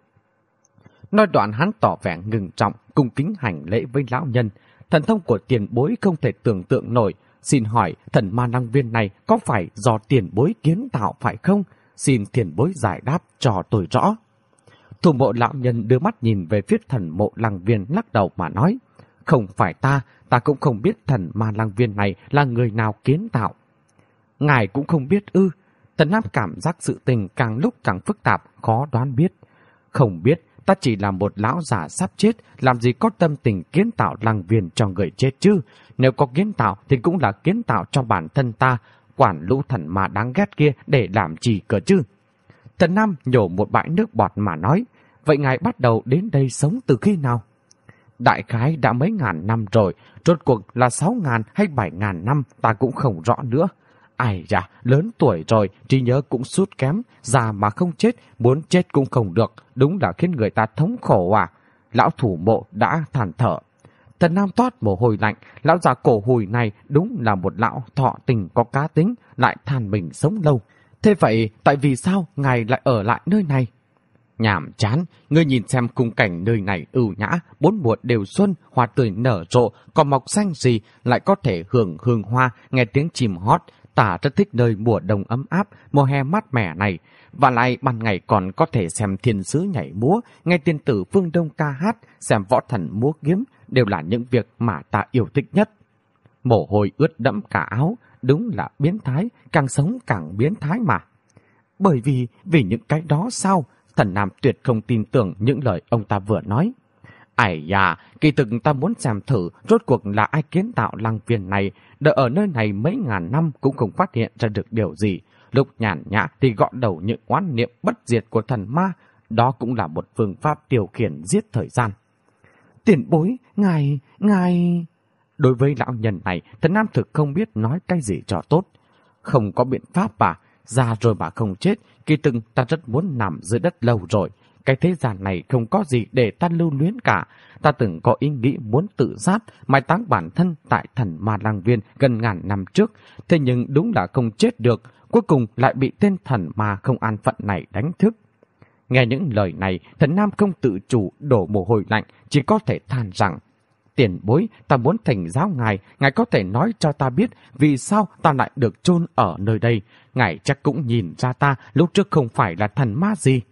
S1: Nói đoạn hắn tỏ vẻ ngừng trọng, cung kính hành lễ với lão nhân. Thần thông của tiền bối không thể tưởng tượng nổi. Xin hỏi thần ma năng viên này có phải do tiền bối kiến tạo phải không? Xin tiền bối giải đáp cho tôi rõ. Thủ mộ lão nhân đưa mắt nhìn về phía thần mộ lăng viên, lắc đầu mà nói. Không phải ta, ta cũng không biết thần ma lăng viên này là người nào kiến tạo. Ngài cũng không biết ư? Thần Nam cảm giác sự tình càng lúc càng phức tạp, khó đoán biết. Không biết, ta chỉ là một lão già sắp chết, làm gì có tâm tình kiến tạo lăng viên cho người chết chứ. Nếu có kiến tạo thì cũng là kiến tạo cho bản thân ta, quản lũ thần ma đáng ghét kia để làm gì cơ chứ. Thần Nam nhổ một bãi nước bọt mà nói, vậy ngài bắt đầu đến đây sống từ khi nào? Đại khái đã mấy ngàn năm rồi, rốt cuộc là sáu ngàn hay bảy ngàn năm ta cũng không rõ nữa. Ai da, lớn tuổi rồi, trí nhớ cũng sút kém, già mà không chết, muốn chết cũng không được, đúng là khiến người ta thống khổ à. Lão thủ mộ đã than thở. Thần Nam toát mồ hôi lạnh, lão già cổ hùi này đúng là một lão thọ tình có cá tính, lại than mình sống lâu. Thế vậy, tại vì sao ngài lại ở lại nơi này? Nhảm chán, ngươi nhìn xem khung cảnh nơi này ưu nhã, bốn mùa đều xuân, hoa tươi nở rộ, còn mọc xanh gì, lại có thể hưởng hương hoa, nghe tiếng chim hót. Ta rất thích nơi mùa đông ấm áp, mùa hè mát mẻ này. Và lại ban ngày còn có thể xem thiên sứ nhảy múa, nghe tiên tử phương Đông ca hát, xem võ thần múa kiếm, đều là những việc mà ta yêu thích nhất. Mồ hôi ướt đẫm cả áo, đúng là biến thái, càng sống càng biến thái mà. Bởi vì, vì những cái đó sao? Thần Nam tuyệt không tin tưởng những lời ông ta vừa nói. Ải da, kỳ thực ta muốn xem thử rốt cuộc là ai kiến tạo lăng viên này, đợi ở nơi này mấy ngàn năm cũng không phát hiện ra được điều gì. Lúc nhàn nhã thì gõ đầu những oán niệm bất diệt của thần ma, đó cũng là một phương pháp điều khiển giết thời gian. Tiền bối, ngài, ngài... Đối với lão nhân này, thần Nam thực không biết nói cái gì cho tốt. Không có biện pháp à, già rồi mà không chết, kỳ thực ta rất muốn nằm dưới đất lâu rồi. Cái thế gian này không có gì để ta lưu luyến cả. Ta từng có ý nghĩ muốn tự sát, mai táng bản thân tại thần ma lăng viên gần ngàn năm trước. Thế nhưng đúng là không chết được, cuối cùng lại bị tên thần ma không an phận này đánh thức. Nghe những lời này, thần Nam không tự chủ đổ mồ hôi lạnh, chỉ có thể than rằng, tiền bối, ta muốn thỉnh giáo ngài, ngài có thể nói cho ta biết vì sao ta lại được chôn ở nơi đây. Ngài chắc cũng nhìn ra ta lúc trước không phải là thần ma gì.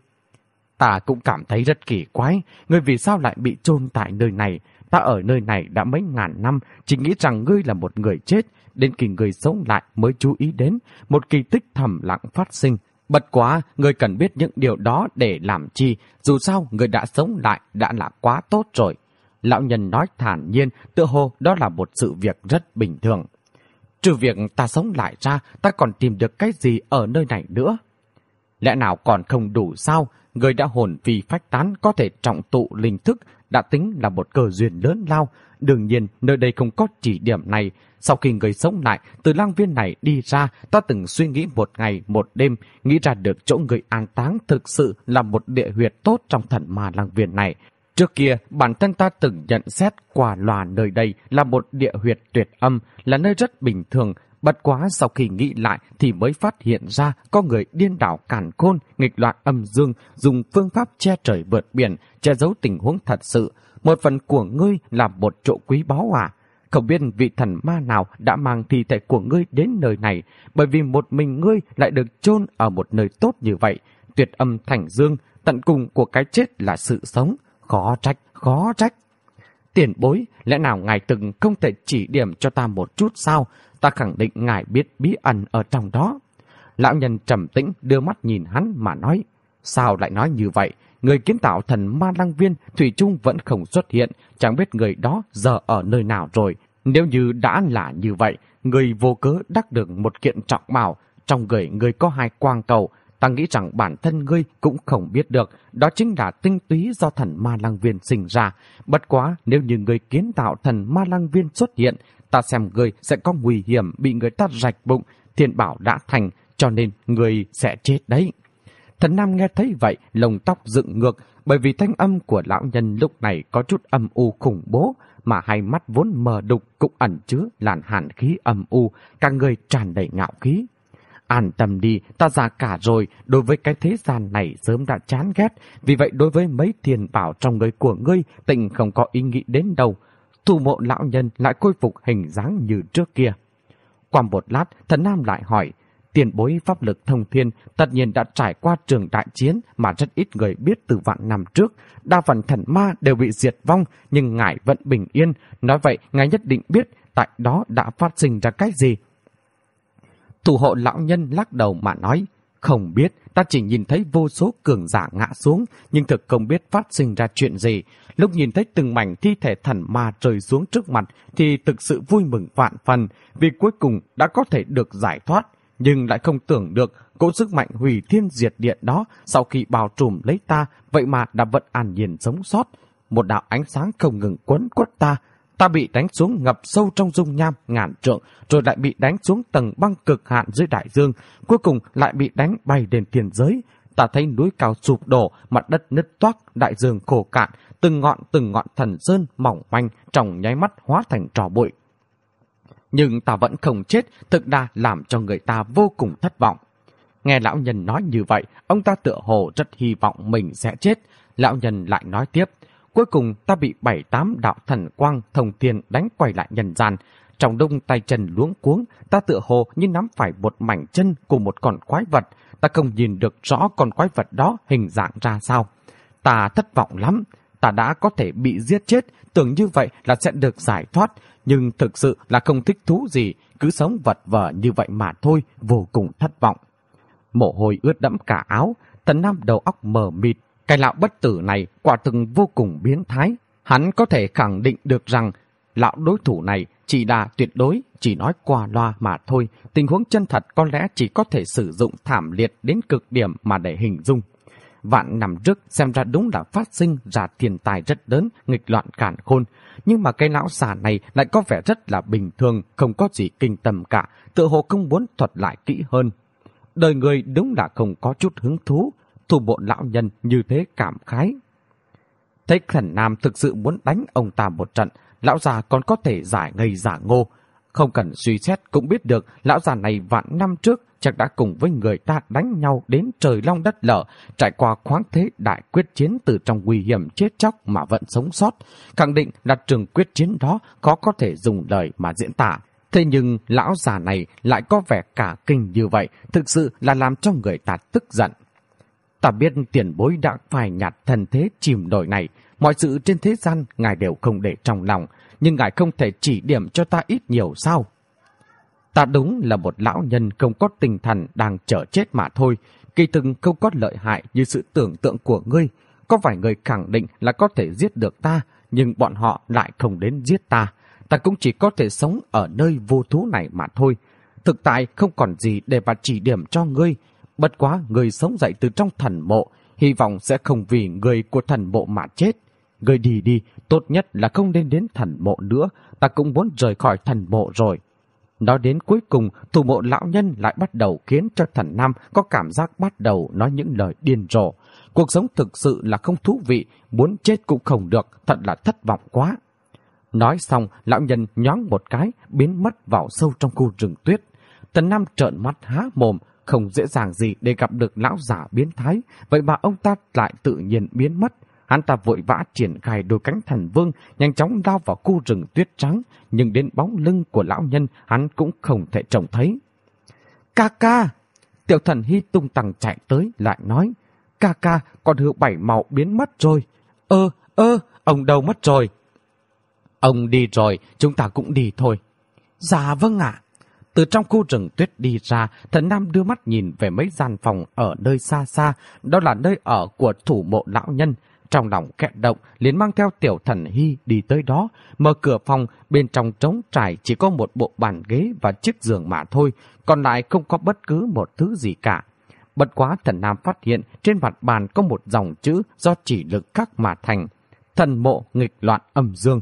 S1: Ta cũng cảm thấy rất kỳ quái, ngươi vì sao lại bị chôn tại nơi này? Ta ở nơi này đã mấy ngàn năm, chỉ nghĩ rằng ngươi là một người chết, đến khi ngươi sống lại mới chú ý đến một kỳ tích thầm lặng phát sinh. Bất quá, ngươi cần biết những điều đó để làm chi, dù sao ngươi đã sống lại đã là quá tốt rồi. Lão nhân nói thản nhiên, tựa hồ đó là một sự việc rất bình thường. Trừ việc ta sống lại ra, ta còn tìm được cái gì ở nơi này nữa? Lẽ nào còn không đủ sao? Người đã hồn phi phách tán có thể trọng tụ linh thức đã tính là một cơ duyên lớn lao. Đương nhiên nơi đây không có chỉ điểm này. Sau khi người sống lại từ lang viên này đi ra, ta từng suy nghĩ một ngày một đêm, nghĩ ra được chỗ người an táng thực sự là một địa huyệt tốt trong thần ma lang viên này. Trước kia, bản thân ta từng nhận xét qua loa nơi đây là một địa huyệt tuyệt âm, là nơi rất bình thường. Bất quá sau khi nghĩ lại thì mới phát hiện ra có người điên đảo càn khôn, nghịch loạn âm dương, dùng phương pháp che trời vượt biển, che giấu tình huống thật sự. Một phần của ngươi là một chỗ quý báu à? Không biết vị thần ma nào đã mang thi thể của ngươi đến nơi này, bởi vì một mình ngươi lại được chôn ở một nơi tốt như vậy. Tuyệt âm thành dương, tận cùng của cái chết là sự sống. Khó trách, khó trách. Tiền bối, lẽ nào ngài từng không thể chỉ điểm cho ta một chút sao? Ta khẳng định ngài biết bí ẩn ở trong đó. Lão nhân trầm tĩnh đưa mắt nhìn hắn mà nói. Sao lại nói như vậy? Người kiến tạo thần ma lang viên thủy chung vẫn không xuất hiện, chẳng biết người đó giờ ở nơi nào rồi. Nếu như đã là như vậy, người vô cớ đắc được một kiện trọng bảo, trong người người có hai quang cầu, ta nghĩ rằng bản thân ngươi cũng không biết được, đó chính là tinh túy do thần ma lang viên sinh ra. Bất quá nếu như người kiến tạo thần ma lang viên xuất hiện, ta xem ngươi sẽ có nguy hiểm bị người ta rạch bụng, thiên bảo đã thành, cho nên người sẽ chết đấy. Thần Nam nghe thấy vậy, lông tóc dựng ngược, bởi vì thanh âm của lão nhân lúc này có chút âm u khủng bố, mà hai mắt vốn mờ đục cũng ẩn chứa làn hàn khí âm u, cả người tràn đầy ngạo khí. An tâm đi, ta già cả rồi, đối với cái thế gian này sớm đã chán ghét, vì vậy đối với mấy tiền bảo trong người của ngươi, tình không có ý nghĩ đến đâu. Thủ mộ lão nhân lại khôi phục hình dáng như trước kia. Qua một lát, Thần Nam lại hỏi, tiền bối pháp lực thông thiên tất nhiên đã trải qua trường đại chiến mà rất ít người biết từ vạn năm trước. Đa phần thần ma đều bị diệt vong, nhưng ngài vẫn bình yên. Nói vậy, ngài nhất định biết tại đó đã phát sinh ra cái gì. Thủ hộ lão nhân lắc đầu mà nói, không biết, ta chỉ nhìn thấy vô số cường giả ngã xuống, nhưng thực không biết phát sinh ra chuyện gì. Lúc nhìn thấy từng mảnh thi thể thần ma rơi xuống trước mặt thì thực sự vui mừng vạn phần, vì cuối cùng đã có thể được giải thoát. Nhưng lại không tưởng được cỗ sức mạnh hủy thiên diệt địa đó sau khi bao trùm lấy ta, vậy mà đã vẫn an nhiên sống sót. Một đạo ánh sáng không ngừng quấn quất ta. Ta bị đánh xuống ngập sâu trong dung nham ngàn trượng, rồi lại bị đánh xuống tầng băng cực hạn dưới đại dương, cuối cùng lại bị đánh bay đến thiên giới. Ta thấy núi cao sụp đổ, mặt đất nứt toác, đại dương khô cạn, từng ngọn từng ngọn thần sơn mỏng manh trong nháy mắt hóa thành trò bụi. Nhưng ta vẫn không chết, thực đa làm cho người ta vô cùng thất vọng. Nghe lão nhân nói như vậy, ông ta tựa hồ rất hy vọng mình sẽ chết. Lão nhân lại nói tiếp, cuối cùng ta bị bảy tám đạo thần quang thông thiên đánh quay lại nhân gian. Trong đông tay chân luống cuống, ta tựa hồ như nắm phải một mảnh chân của một con quái vật. Ta không nhìn được rõ con quái vật đó hình dạng ra sao. Ta thất vọng lắm. Ta đã có thể bị giết chết, tưởng như vậy là sẽ được giải thoát, nhưng thực sự là không thích thú gì, cứ sống vật vờ như vậy mà thôi, vô cùng thất vọng. Mồ hôi ướt đẫm cả áo, Thần Nam đầu óc mờ mịt, cái lão bất tử này quả thực vô cùng biến thái. Hắn có thể khẳng định được rằng lão đối thủ này chỉ là tuyệt đối, chỉ nói qua loa mà thôi, tình huống chân thật có lẽ chỉ có thể sử dụng thảm liệt đến cực điểm mà để hình dung. Vạn năm trước xem ra đúng là phát sinh ra thiên tài rất lớn, nghịch loạn càn khôn. Nhưng mà cái lão già này lại có vẻ rất là bình thường, không có gì kinh tâm cả, tựa hồ không muốn thuật lại kỹ hơn. Đời người đúng là không có chút hứng thú, thủ bộ lão nhân như thế cảm khái. Thấy Thần Nam thực sự muốn đánh ông ta một trận, lão già còn có thể giải ngây giả ngô. Không cần suy xét cũng biết được lão già này vạn năm trước chắc đã cùng với người ta đánh nhau đến trời long đất lở, trải qua khoáng thế đại quyết chiến từ trong nguy hiểm chết chóc mà vẫn sống sót. Khẳng định là trường quyết chiến đó khó có thể dùng lời mà diễn tả. Thế nhưng lão già này lại có vẻ cả kinh như vậy, thực sự là làm cho người ta tức giận. Ta biết tiền bối đã phải nhặt thân thế chìm nổi này, mọi sự trên thế gian ngài đều không để trong lòng, nhưng ngài không thể chỉ điểm cho ta ít nhiều sao? Ta đúng là một lão nhân không có tinh thần đang chờ chết mà thôi, kỳ thực không có lợi hại như sự tưởng tượng của ngươi. Có vài người khẳng định là có thể giết được ta, nhưng bọn họ lại không đến giết ta. Ta cũng chỉ có thể sống ở nơi vô thú này mà thôi. Thực tại không còn gì để mà chỉ điểm cho ngươi. Bất quá người sống dậy từ trong thần mộ, hy vọng sẽ không vì người của thần mộ mà chết. Người đi đi, tốt nhất là không nên đến thần mộ nữa, ta cũng muốn rời khỏi thần mộ rồi. Nói đến cuối cùng, thủ mộ lão nhân lại bắt đầu khiến cho thần nam có cảm giác bắt đầu nói những lời điên rồ. Cuộc sống thực sự là không thú vị, muốn chết cũng không được, thật là thất vọng quá. Nói xong, lão nhân nhoáng một cái, biến mất vào sâu trong khu rừng tuyết. Thần nam trợn mắt há mồm, không dễ dàng gì để gặp được lão giả biến thái, vậy mà ông ta lại tự nhiên biến mất. Hắn ta vội vã triển khai đôi cánh thần vương, nhanh chóng lao vào khu rừng tuyết trắng, nhưng đến bóng lưng của lão nhân hắn cũng không thể trông thấy. Ca ca! Tiểu thần Hy tung tăng chạy tới lại nói, ca ca, con hươu bảy màu biến mất rồi. Ơ, ơ, ông đâu mất rồi? Ông đi rồi, chúng ta cũng đi thôi. Dạ vâng ạ. Từ trong khu rừng tuyết đi ra, thần nam đưa mắt nhìn về mấy gian phòng ở nơi xa xa, đó là nơi ở của thủ mộ lão nhân. Trong lòng kẹt động, liền mang theo tiểu thần Hy đi tới đó, mở cửa phòng, bên trong trống trải chỉ có một bộ bàn ghế và chiếc giường mà thôi, còn lại không có bất cứ một thứ gì cả. Bất quá thần nam phát hiện trên mặt bàn có một dòng chữ do chỉ lực khắc mà thành, thần mộ nghịch loạn âm dương.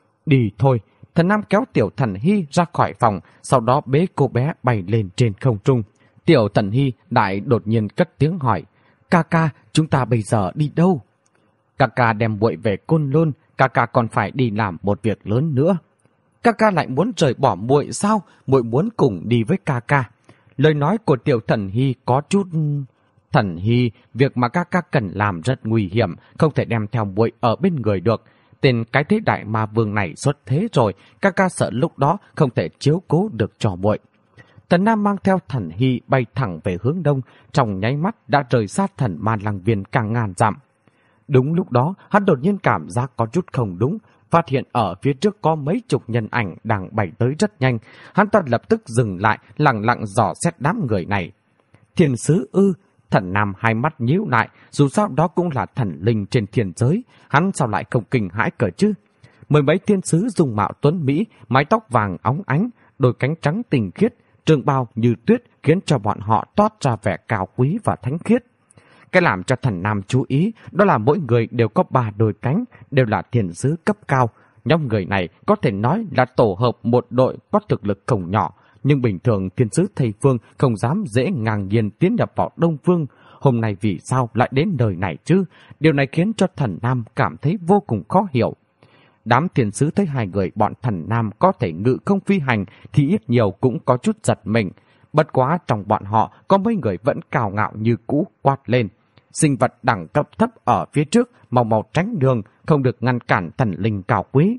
S1: Đi thôi, thần nam kéo tiểu thần Hy ra khỏi phòng, sau đó bế cô bé bay lên trên không trung. Tiểu thần Hy đại đột nhiên cất tiếng hỏi, ca ca, chúng ta bây giờ đi đâu? Ca ca đem muội về Côn Lôn, ca ca còn phải đi làm một việc lớn nữa. Ca ca lại muốn rời bỏ muội sao? Muội muốn cùng đi với ca ca. Lời nói của tiểu thần Hy có chút... Thần Hy, việc mà ca ca cần làm rất nguy hiểm, không thể đem theo muội ở bên người được. Tên cái thế đại ma vương này xuất thế rồi, ca ca sợ lúc đó không thể chiếu cố được cho muội. Thần Nam mang theo thần Hy bay thẳng về hướng đông, trong nháy mắt đã rời xa thần ma lăng viên càng ngàn dặm. Đúng lúc đó, hắn đột nhiên cảm giác có chút không đúng, phát hiện ở phía trước có mấy chục nhân ảnh đang bay tới rất nhanh. Hắn ta lập tức dừng lại, lặng lặng dò xét đám người này. Thiên sứ ư? Thần Nam hai mắt nhíu lại, dù sao đó cũng là thần linh trên thiên giới, hắn sao lại không kinh hãi cỡ chứ? Mười mấy thiên sứ dùng mạo tuấn mỹ, mái tóc vàng óng ánh, đôi cánh trắng tinh khiết, trường bào như tuyết khiến cho bọn họ toát ra vẻ cao quý và thánh khiết. Cái làm cho thần Nam chú ý đó là mỗi người đều có ba đôi cánh, đều là thiên sứ cấp cao. Nhóm người này có thể nói là tổ hợp một đội có thực lực không nhỏ, nhưng bình thường thiên sứ Tây Phương không dám dễ ngang nhiên tiến nhập vào Đông Phương. Hôm nay vì sao lại đến nơi này chứ? Điều này khiến cho thần Nam cảm thấy vô cùng khó hiểu. Đám thiên sứ thấy hai người bọn thần Nam có thể ngự không phi hành thì ít nhiều cũng có chút giật mình. Bất quá trong bọn họ có mấy người vẫn cào ngạo như cũ quát lên. Sinh vật đẳng cấp thấp ở phía trước, mau mau tránh đường, không được ngăn cản thần linh cao quý.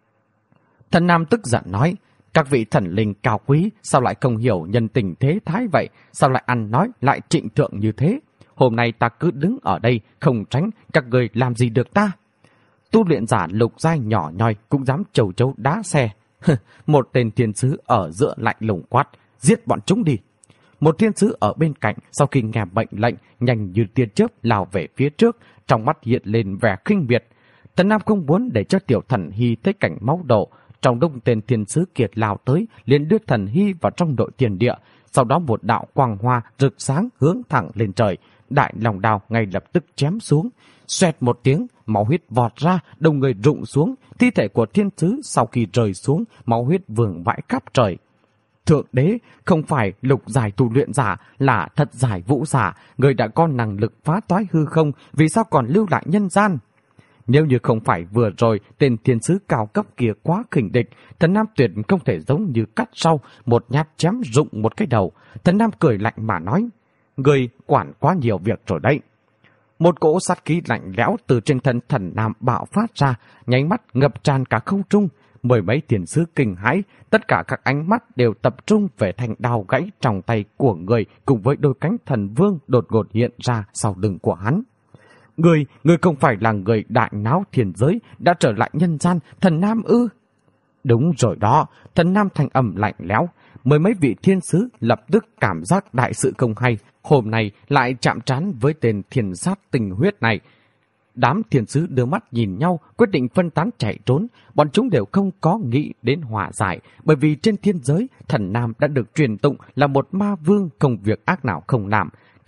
S1: Thần Nam tức giận nói, các vị thần linh cao quý sao lại không hiểu nhân tình thế thái vậy, sao lại ăn nói lại trịnh thượng như thế? Hôm nay ta cứ đứng ở đây, không tránh, các người làm gì được ta? Tu luyện giả lục giai nhỏ nhoi cũng dám chầu chấu đá xe. Một tên thiên sứ ở giữa lạnh lùng quát, giết bọn chúng đi. Một thiên sứ ở bên cạnh sau khi nghe mệnh lệnh nhanh như tia chớp lao về phía trước, trong mắt hiện lên vẻ khinh miệt. Thần Nam không muốn để cho tiểu thần Hy thấy cảnh máu đổ, trong đông tên thiên sứ kiệt lao tới liền đưa thần Hy vào trong đội tiền địa, sau đó một đạo quang hoa rực sáng hướng thẳng lên trời, đại lòng đao ngay lập tức chém xuống. Xoẹt một tiếng, máu huyết vọt ra, đầu người rụng xuống, thi thể của thiên sứ sau khi rơi xuống, máu huyết vương vãi khắp trời. Thượng đế, không phải lục giải tu luyện giả, là thật giải vũ giả, người đã có năng lực phá toái hư không, vì sao còn lưu lại nhân gian? Nếu như không phải vừa rồi tên thiên sứ cao cấp kia quá khinh địch, thần Nam tuyệt không thể giống như cắt rau, một nhát chém rụng một cái đầu. Thần Nam cười lạnh mà nói, người quản quá nhiều việc rồi đấy. Một cỗ sát khí lạnh lẽo từ trên thân thần Nam bạo phát ra, nháy mắt ngập tràn cả không trung. Mười mấy thiên sứ kinh hãi, tất cả các ánh mắt đều tập trung về thanh đao gãy trong tay của người cùng với đôi cánh thần vương đột ngột hiện ra sau lưng của hắn. Người, người không phải là người đại náo thiên giới đã trở lại nhân gian, thần Nam ư? Đúng rồi đó, thần Nam thanh âm lạnh lẽo. Mười mấy vị thiên sứ lập tức cảm giác đại sự không hay, hôm nay lại chạm trán với tên thiên sát tình huyết này. Đám thiên sứ đưa mắt nhìn nhau, quyết định phân tán chạy trốn. Bọn chúng đều không có nghĩ đến hòa giải, bởi vì trên thiên giới, thần Nam đã được truyền tụng là một ma vương không việc ác nào không làm.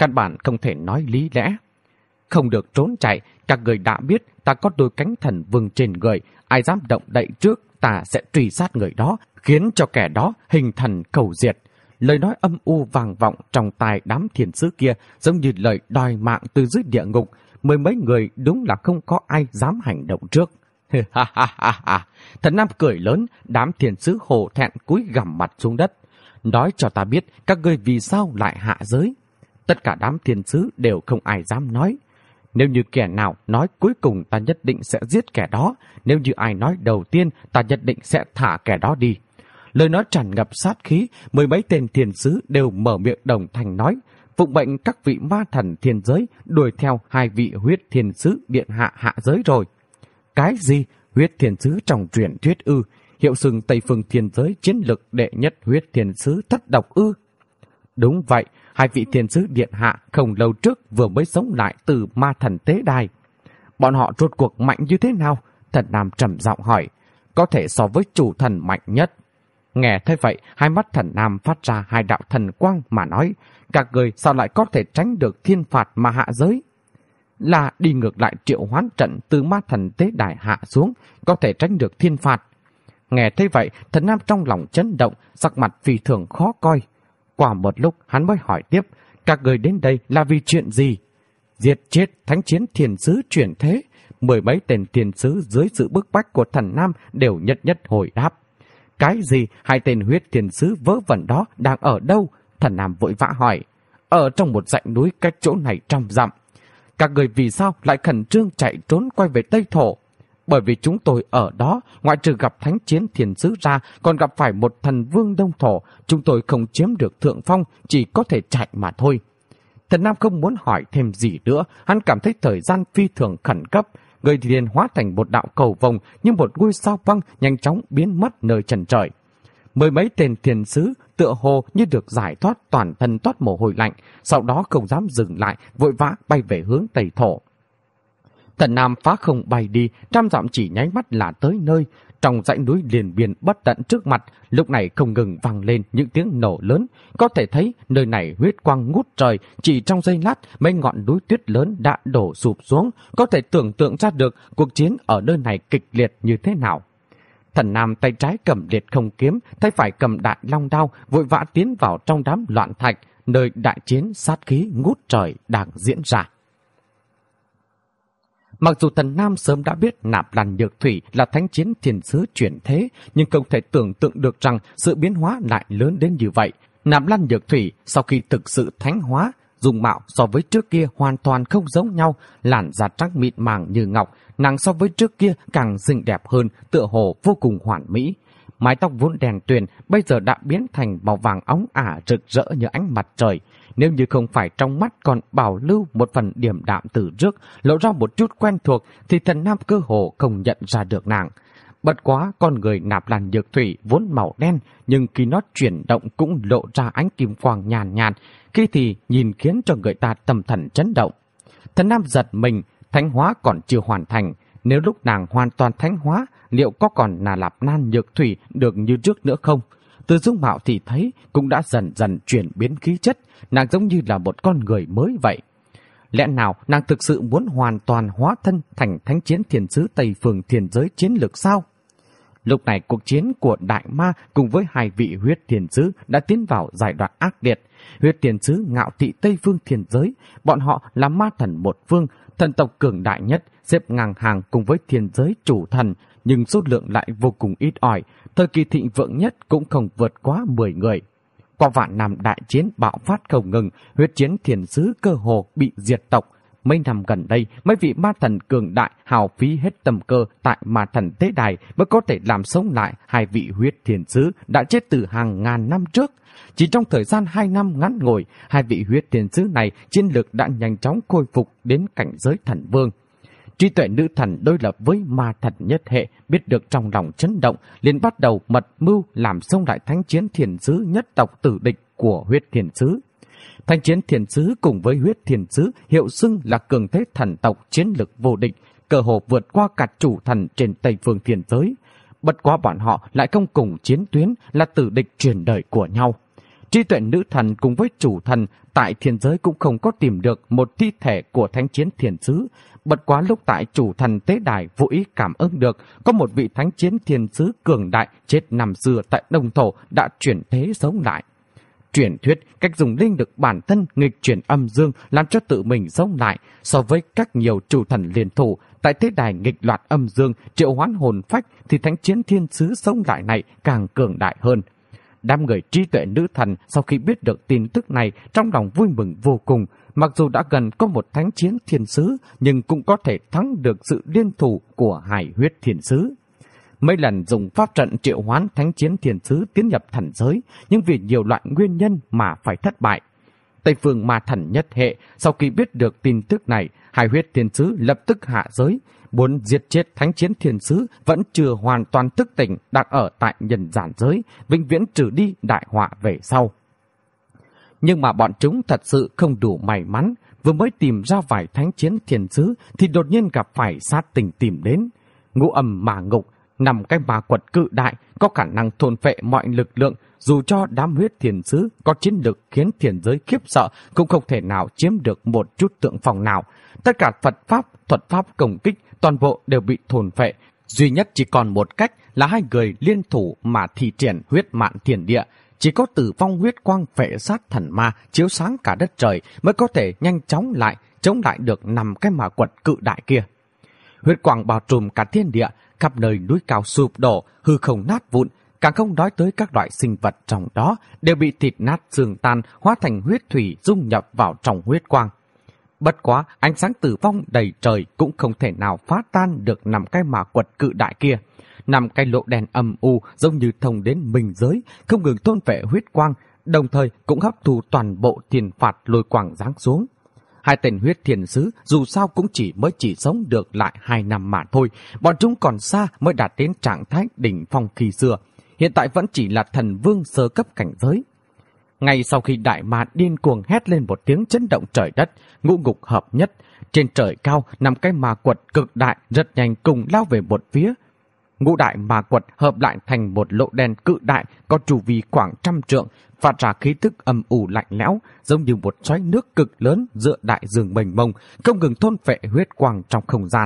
S1: căn bản không thể nói lý lẽ. Không được trốn chạy, các người đã biết ta có đôi cánh thần vương trên người, ai dám động đậy trước, ta sẽ truy sát người đó, khiến cho kẻ đó hình thần cầu diệt. Lời nói âm u vang vọng trong tai đám thiên sứ kia, giống như lời đòi mạng từ dưới địa ngục. Mười mấy người đúng là không có ai dám hành động trước. Ha ha ha ha! Thần Nam cười lớn, đám thiên sứ hổ thẹn cúi gằm mặt xuống đất. Nói cho ta biết các ngươi vì sao lại hạ giới. Tất cả đám thiên sứ đều không ai dám nói. Nếu như kẻ nào nói cuối cùng ta nhất định sẽ giết kẻ đó. Nếu như ai nói đầu tiên ta nhất định sẽ thả kẻ đó đi. Lời nói tràn ngập sát khí, mười mấy tên thiên sứ đều mở miệng đồng thanh nói. Phụng bệnh các vị ma thần thiên giới đuổi theo hai vị huyết thiên sứ điện hạ hạ giới rồi. Cái gì? Huyết thiên sứ trong truyền thuyết ư? Hiệu xưng Tây Phương thiên giới chiến lực đệ nhất huyết thiên sứ thất độc ư? Đúng vậy, hai vị thiên sứ điện hạ không lâu trước vừa mới sống lại từ ma thần tế đài. Bọn họ rốt cuộc mạnh như thế nào? Thần Nam trầm giọng hỏi. Có thể so với chủ thần mạnh nhất. Nghe thấy vậy, hai mắt thần Nam phát ra hai đạo thần quang mà nói, các người sao lại có thể tránh được thiên phạt mà hạ giới? Là đi ngược lại triệu hoán trận từ ma thần tế đài hạ xuống, có thể tránh được thiên phạt. Nghe thấy vậy, thần Nam trong lòng chấn động, sắc mặt phi thường khó coi. Qua một lúc, hắn mới hỏi tiếp, các người đến đây là vì chuyện gì? Diệt chết thánh chiến thiên sứ chuyển thế. Mười mấy tên thiên sứ dưới sự bức bách của thần Nam đều nhất nhất hồi đáp. Cái gì? Hai tên huyết thiên sứ vớ vẩn đó đang ở đâu? Thần Nam vội vã hỏi. Ở trong một dãy núi cách chỗ này trăm dặm. Các người vì sao lại khẩn trương chạy trốn quay về Tây Thổ? Bởi vì chúng tôi ở đó, ngoại trừ gặp thánh chiến thiên sứ ra, còn gặp phải một thần vương Đông Thổ. Chúng tôi không chiếm được thượng phong, chỉ có thể chạy mà thôi. Thần Nam không muốn hỏi thêm gì nữa, hắn cảm thấy thời gian phi thường khẩn cấp. Người liền hóa thành một đạo cầu vồng như một ngôi sao băng nhanh chóng biến mất nơi trần trời. Mười mấy tên thiên sứ tựa hồ như được giải thoát, toàn thân toát mồ hôi lạnh, sau đó không dám dừng lại, vội vã bay về hướng Tây Thổ. Thần Nam phá không bay đi, trăm dặm chỉ nháy mắt là tới nơi. Trong dãy núi liền biển bất tận trước mặt, lúc này không ngừng vang lên những tiếng nổ lớn. Có thể thấy nơi này huyết quang ngút trời, chỉ trong giây lát mấy ngọn núi tuyết lớn đã đổ sụp xuống. Có thể tưởng tượng ra được cuộc chiến ở nơi này kịch liệt như thế nào. Thần Nam tay trái cầm liệt không kiếm, tay phải cầm đại long đao, vội vã tiến vào trong đám loạn thạch, nơi đại chiến sát khí ngút trời đang diễn ra. Mặc dù thần Nam sớm đã biết Nạp Lan Nhược Thủy là thánh chiến thiên sứ chuyển thế, nhưng không thể tưởng tượng được rằng sự biến hóa lại lớn đến như vậy. Nạp Lan Nhược Thủy sau khi thực sự thánh hóa, dung mạo so với trước kia hoàn toàn không giống nhau, làn da trắng mịn màng như ngọc, nàng so với trước kia càng xinh đẹp hơn, tựa hồ vô cùng hoàn mỹ. Mái tóc vốn đen tuyền bây giờ đã biến thành màu vàng óng ả rực rỡ như ánh mặt trời. Nếu như không phải trong mắt còn bảo lưu một phần điềm đạm từ trước, lộ ra một chút quen thuộc, thì thần Nam cơ hồ không nhận ra được nàng. Bất quá con người Nạp Lan Nhược Thủy vốn màu đen, nhưng khi nó chuyển động cũng lộ ra ánh kim quang nhàn nhạt, khi thì nhìn khiến cho người ta tâm thần chấn động. Thần Nam giật mình, thánh hóa còn chưa hoàn thành. Nếu lúc nàng hoàn toàn thánh hóa, liệu có còn là Nạp Lan Nhược Thủy được như trước nữa không? Từ dung mạo thì thấy cũng đã dần dần chuyển biến khí chất, nàng giống như là một con người mới vậy. Lẽ nào nàng thực sự muốn hoàn toàn hóa thân thành thánh chiến thiên sứ Tây Phương thiên giới chiến lược sao? Lúc này cuộc chiến của Đại Ma cùng với hai vị huyết thiên sứ đã tiến vào giai đoạn ác liệt. Huyết thiên sứ ngạo thị Tây Phương thiên giới, bọn họ là ma thần một phương, thần tộc cường đại nhất, xếp ngang hàng cùng với thiên giới chủ thần, nhưng số lượng lại vô cùng ít ỏi, thời kỳ thịnh vượng nhất cũng không vượt quá mười người. Qua vạn năm đại chiến bạo phát không ngừng, huyết chiến thiên sứ cơ hồ bị diệt tộc. Mấy năm gần đây, mấy vị ma thần cường đại hào phí hết tâm cơ tại ma thần tế đài mới có thể làm sống lại hai vị huyết thiên sứ đã chết từ hàng ngàn năm trước. Chỉ trong thời gian hai năm ngắn ngủi, hai vị huyết thiên sứ này chiến lực đã nhanh chóng khôi phục đến cảnh giới thần vương. Trí tuệ nữ thần đối lập với ma thần nhất hệ, biết được trong lòng chấn động, liền bắt đầu mật mưu làm xông lại thánh chiến thiên sứ nhất tộc tử địch của huyết thiên sứ. Thánh chiến thiên sứ cùng với huyết thiên sứ hiệu xưng là cường thế thần tộc chiến lực vô địch, cơ hồ vượt qua cả chủ thần trên Tây Phương thiên giới. Bất quá bọn họ lại không cùng chiến tuyến, là tử địch truyền đời của nhau. Trí tuệ nữ thần cùng với chủ thần tại thiên giới cũng không có tìm được một thi thể của thánh chiến thiên sứ. Bất quá lúc tại chủ thần tế đài vô ý cảm ứng được có một vị thánh chiến thiên sứ cường đại chết năm xưa tại Đông Thổ đã chuyển thế sống lại. Truyền thuyết cách dùng linh lực bản thân nghịch chuyển âm dương làm cho tự mình sống lại, so với các nhiều chủ thần liên thủ tại tế đài nghịch loạt âm dương triệu hoán hồn phách thì thánh chiến thiên sứ sống lại này càng cường đại hơn. Đám người trí tuệ nữ thần sau khi biết được tin tức này trong lòng vui mừng vô cùng. Mặc dù đã gần có một thánh chiến thiên sứ nhưng cũng có thể thắng được sự liên thủ của hải huyết thiên sứ. Mấy lần dùng pháp trận triệu hoán thánh chiến thiên sứ tiến nhập thần giới, nhưng vì nhiều loại nguyên nhân mà phải thất bại. Tây phương ma thần nhất hệ sau khi biết được tin tức này, hải huyết thiên sứ lập tức hạ giới, muốn diệt chết thánh chiến thiên sứ vẫn chưa hoàn toàn thức tỉnh, đang ở tại nhân gian giới, vĩnh viễn trừ đi đại họa về sau. Nhưng mà bọn chúng thật sự không đủ may mắn, vừa mới tìm ra vài thánh chiến thiên sứ thì đột nhiên gặp phải sát tình tìm đến. Ngũ âm mà ngục, nằm cái ma quật cự đại, có khả năng thôn phệ mọi lực lượng, dù cho đám huyết thiên sứ có chiến lực khiến thiên giới khiếp sợ cũng không thể nào chiếm được một chút tượng phòng nào. Tất cả Phật pháp, thuật pháp công kích toàn bộ đều bị thôn phệ, duy nhất chỉ còn một cách là hai người liên thủ mà thi triển huyết mạn thiên địa. Chỉ có tử vong huyết quang phệ sát thần ma chiếu sáng cả đất trời mới có thể nhanh chóng lại chống lại được nằm cái ma quật cự đại kia. Huyết quang bao trùm cả thiên địa, khắp nơi núi cao sụp đổ, hư không nát vụn, càng không nói tới các loại sinh vật trong đó đều bị thịt nát xương tan, hóa thành huyết thủy dung nhập vào trong huyết quang. Bất quá, ánh sáng tử vong đầy trời cũng không thể nào phá tan được nằm cái ma quật cự đại kia. Nằm cái lỗ đen âm u giống như thông đến minh giới, không ngừng thôn phệ huyết quang, đồng thời cũng hấp thu toàn bộ tiền phạt lôi quang giáng xuống. Hai tên huyết thiên sứ dù sao cũng chỉ mới chỉ sống được lại hai năm mà thôi, bọn chúng còn xa mới đạt đến trạng thái đỉnh phong khi xưa, hiện tại vẫn chỉ là thần vương sơ cấp cảnh giới. Ngay sau khi đại ma điên cuồng hét lên một tiếng chấn động trời đất, ngũ ngục hợp nhất, trên trời cao nằm cái ma quật cực đại rất nhanh cùng lao về một phía. Ngũ đại ma quật hợp lại thành một lỗ đen cự đại có chu vi khoảng trăm trượng, phát ra khí tức âm u lạnh lẽo, giống như một xoáy nước cực lớn giữa đại dương mênh mông, không ngừng thôn phệ huyết quang trong không gian.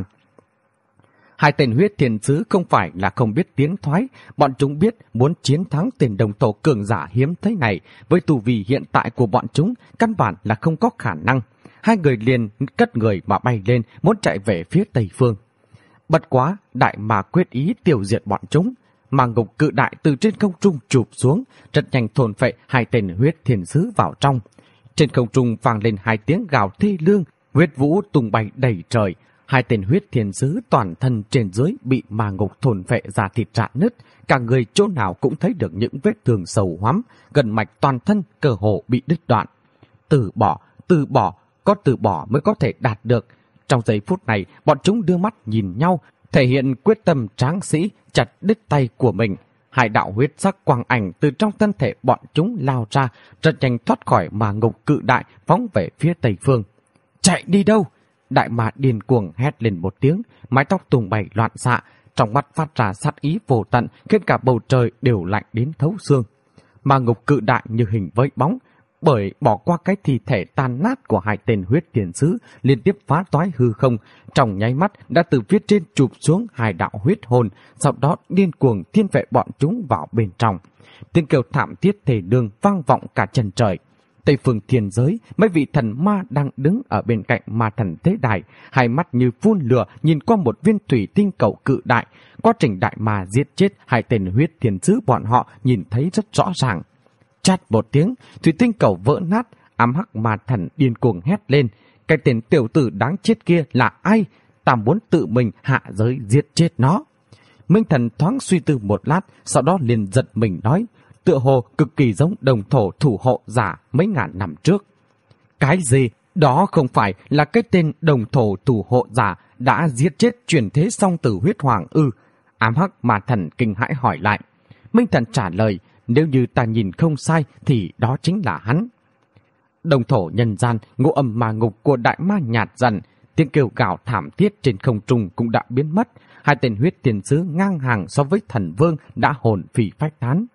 S1: Hai tên huyết thiên sứ không phải là không biết tiến thoái, bọn chúng biết muốn chiến thắng tên đồng tổ cường giả hiếm thấy này, với tu vi hiện tại của bọn chúng, căn bản là không có khả năng. Hai người liền cất người mà bay lên, muốn chạy về phía tây phương. Bất quá, đại mà quyết ý tiêu diệt bọn chúng, mà ngục cự đại từ trên không trung chụp xuống, rất nhanh thôn phệ hai tên huyết thiên sứ vào trong. Trên không trung vang lên hai tiếng gào thê lương, huyết vũ tung bay đầy trời. Hai tên huyết thiên sứ toàn thân trên dưới bị ma ngục thôn phệ ra thịt rạn nứt, cả người chỗ nào cũng thấy được những vết thương sầu hoắm, gần mạch toàn thân cơ hồ bị đứt đoạn. Từ bỏ, từ bỏ, có từ bỏ mới có thể đạt được. Trong giây phút này, bọn chúng đưa mắt nhìn nhau, thể hiện quyết tâm tráng sĩ chặt đứt tay của mình. Hai đạo huyết sắc quang ảnh từ trong thân thể bọn chúng lao ra, rất nhanh thoát khỏi ma ngục cự đại, phóng về phía tây phương. Chạy đi đâu? Đại ma điên cuồng hét lên một tiếng, mái tóc tung bay loạn xạ, trong mắt phát ra sát ý vô tận, khiến cả bầu trời đều lạnh đến thấu xương. Ma ngục cự đại như hình với bóng, bởi bỏ qua cái thi thể tan nát của hai tên huyết thiên sứ liên tiếp phá toái hư không, trong nháy mắt đã từ phía trên chụp xuống hai đạo huyết hồn, sau đó điên cuồng thiên vệ bọn chúng vào bên trong. Tiếng kêu thảm thiết thề lương vang vọng cả chân trời. Tây phương thiên giới, mấy vị thần ma đang đứng ở bên cạnh ma thần tế đài, hai mắt như phun lửa nhìn qua một viên thủy tinh cầu cự đại. Quá trình đại ma giết chết hai tên huyết thiên sứ bọn họ nhìn thấy rất rõ ràng. Chát một tiếng, thủy tinh cầu vỡ nát, ám hắc ma thần điên cuồng hét lên. Cái tên tiểu tử đáng chết kia là ai? Ta muốn tự mình hạ giới giết chết nó. Minh thần thoáng suy tư một lát, sau đó liền giật mình nói, tựa hồ cực kỳ giống đồng thổ thủ hộ giả mấy ngàn năm trước. Cái gì? Đó không phải là cái tên đồng thổ thủ hộ giả đã giết chết chuyển thế song tử huyết hoàng ư? Ám hắc ma thần kinh hãi hỏi lại. Minh thần trả lời, nếu như ta nhìn không sai thì đó chính là hắn. Đồng thổ nhân gian, ngũ âm ma ngục của đại ma nhạt dần, tiếng kêu gào thảm thiết trên không trung cũng đã biến mất. Hai tên huyết tiền sứ ngang hàng so với thần vương đã hồn phỉ phách tán.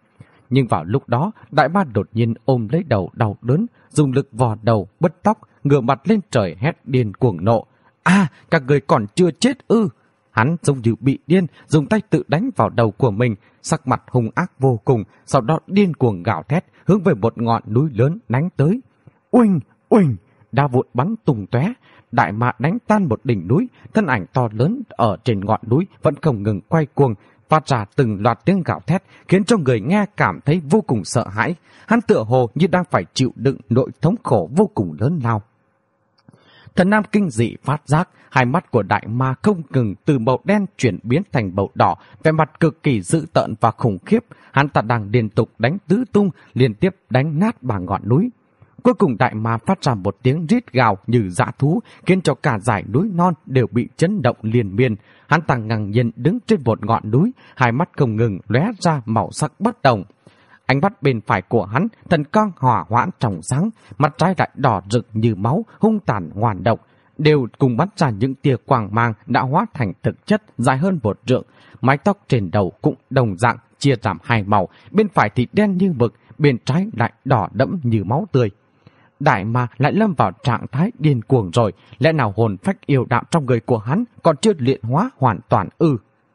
S1: Nhưng vào lúc đó, đại ma đột nhiên ôm lấy đầu đau đớn, dùng lực vò đầu, bứt tóc, ngửa mặt lên trời hét điên cuồng nộ. À, các người còn chưa chết ư? Hắn giống như bị điên, dùng tay tự đánh vào đầu của mình, sắc mặt hung ác vô cùng, sau đó điên cuồng gào thét, hướng về một ngọn núi lớn đánh tới. Uỳnh, uỳnh, đá vụn bắn tung tóe, đại ma đánh tan một đỉnh núi, thân ảnh to lớn ở trên ngọn núi vẫn không ngừng quay cuồng, phát ra từng loạt tiếng gào thét, khiến cho người nghe cảm thấy vô cùng sợ hãi. Hắn tựa hồ như đang phải chịu đựng nỗi thống khổ vô cùng lớn lao. Thần Nam kinh dị phát giác, hai mắt của đại ma không ngừng từ màu đen chuyển biến thành màu đỏ, vẻ mặt cực kỳ dữ tợn và khủng khiếp. Hắn ta đang liên tục đánh tứ tung, liên tiếp đánh nát ba ngọn núi. Cuối cùng đại ma phát ra một tiếng rít gào như dã thú, khiến cho cả dải núi non đều bị chấn động liên miên. Hắn ta ngẩng nhìn đứng trên một ngọn núi, hai mắt không ngừng lóe ra màu sắc bất đồng. Ánh mắt bên phải của hắn, thần quang hỏa hoãn trong sáng, mặt trái lại đỏ rực như máu, hung tàn ngoan độc, đều cùng bắn ra những tia quang mang đã hóa thành thực chất dài hơn một trượng. Mái tóc trên đầu cũng đồng dạng chia làm hai màu, bên phải thì đen như mực, bên trái lại đỏ đẫm như máu tươi. Đại ma lại lâm vào trạng thái điên cuồng rồi, lẽ nào hồn phách yêu đạo trong người của hắn còn chưa luyện hóa hoàn toàn ư?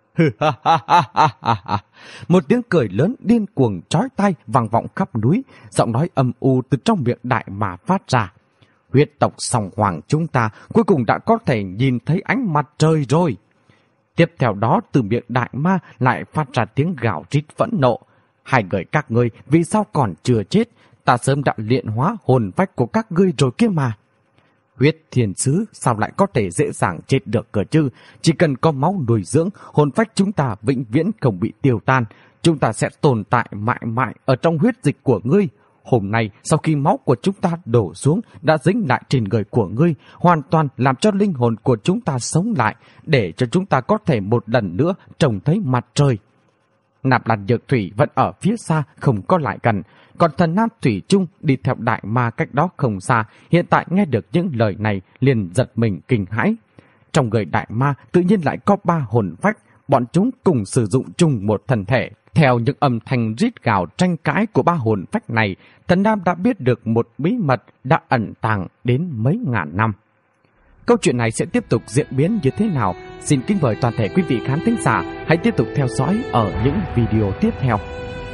S1: Một tiếng cười lớn điên cuồng chói tai vang vọng khắp núi, giọng nói âm u từ trong miệng đại ma phát ra. Huyết tộc Song Hoàng chúng ta cuối cùng đã có thể nhìn thấy ánh mặt trời rồi. Tiếp theo đó từ miệng đại ma lại phát ra tiếng gào rít phẫn nộ. Hai người các ngươi vì sao còn chưa chết? Ta sớm đã luyện hóa hồn phách của các ngươi rồi kia mà. Huyết thiên sứ sao lại có thể dễ dàng chết được cơ chứ? Chỉ cần có máu nuôi dưỡng, hồn phách chúng ta vĩnh viễn không bị tiêu tan. Chúng ta sẽ tồn tại mãi mãi ở trong huyết dịch của ngươi. Hôm nay, sau khi máu của chúng ta đổ xuống, đã dính lại trên người của ngươi, hoàn toàn làm cho linh hồn của chúng ta sống lại, để cho chúng ta có thể một lần nữa trông thấy mặt trời. Nạp Lan Nhược Thủy vẫn ở phía xa, không có lại gần. Còn thần Nam Thủy Trung đi theo đại ma cách đó không xa, hiện tại nghe được những lời này liền giật mình kinh hãi. Trong người đại ma tự nhiên lại có ba hồn phách, bọn chúng cùng sử dụng chung một thân thể. Theo những âm thanh rít gào tranh cãi của ba hồn phách này, thần Nam đã biết được một bí mật đã ẩn tàng đến mấy ngàn năm. Câu chuyện này sẽ tiếp tục diễn biến như thế nào? Xin kính mời toàn thể quý vị khán thính giả hãy tiếp tục theo dõi ở những video tiếp theo.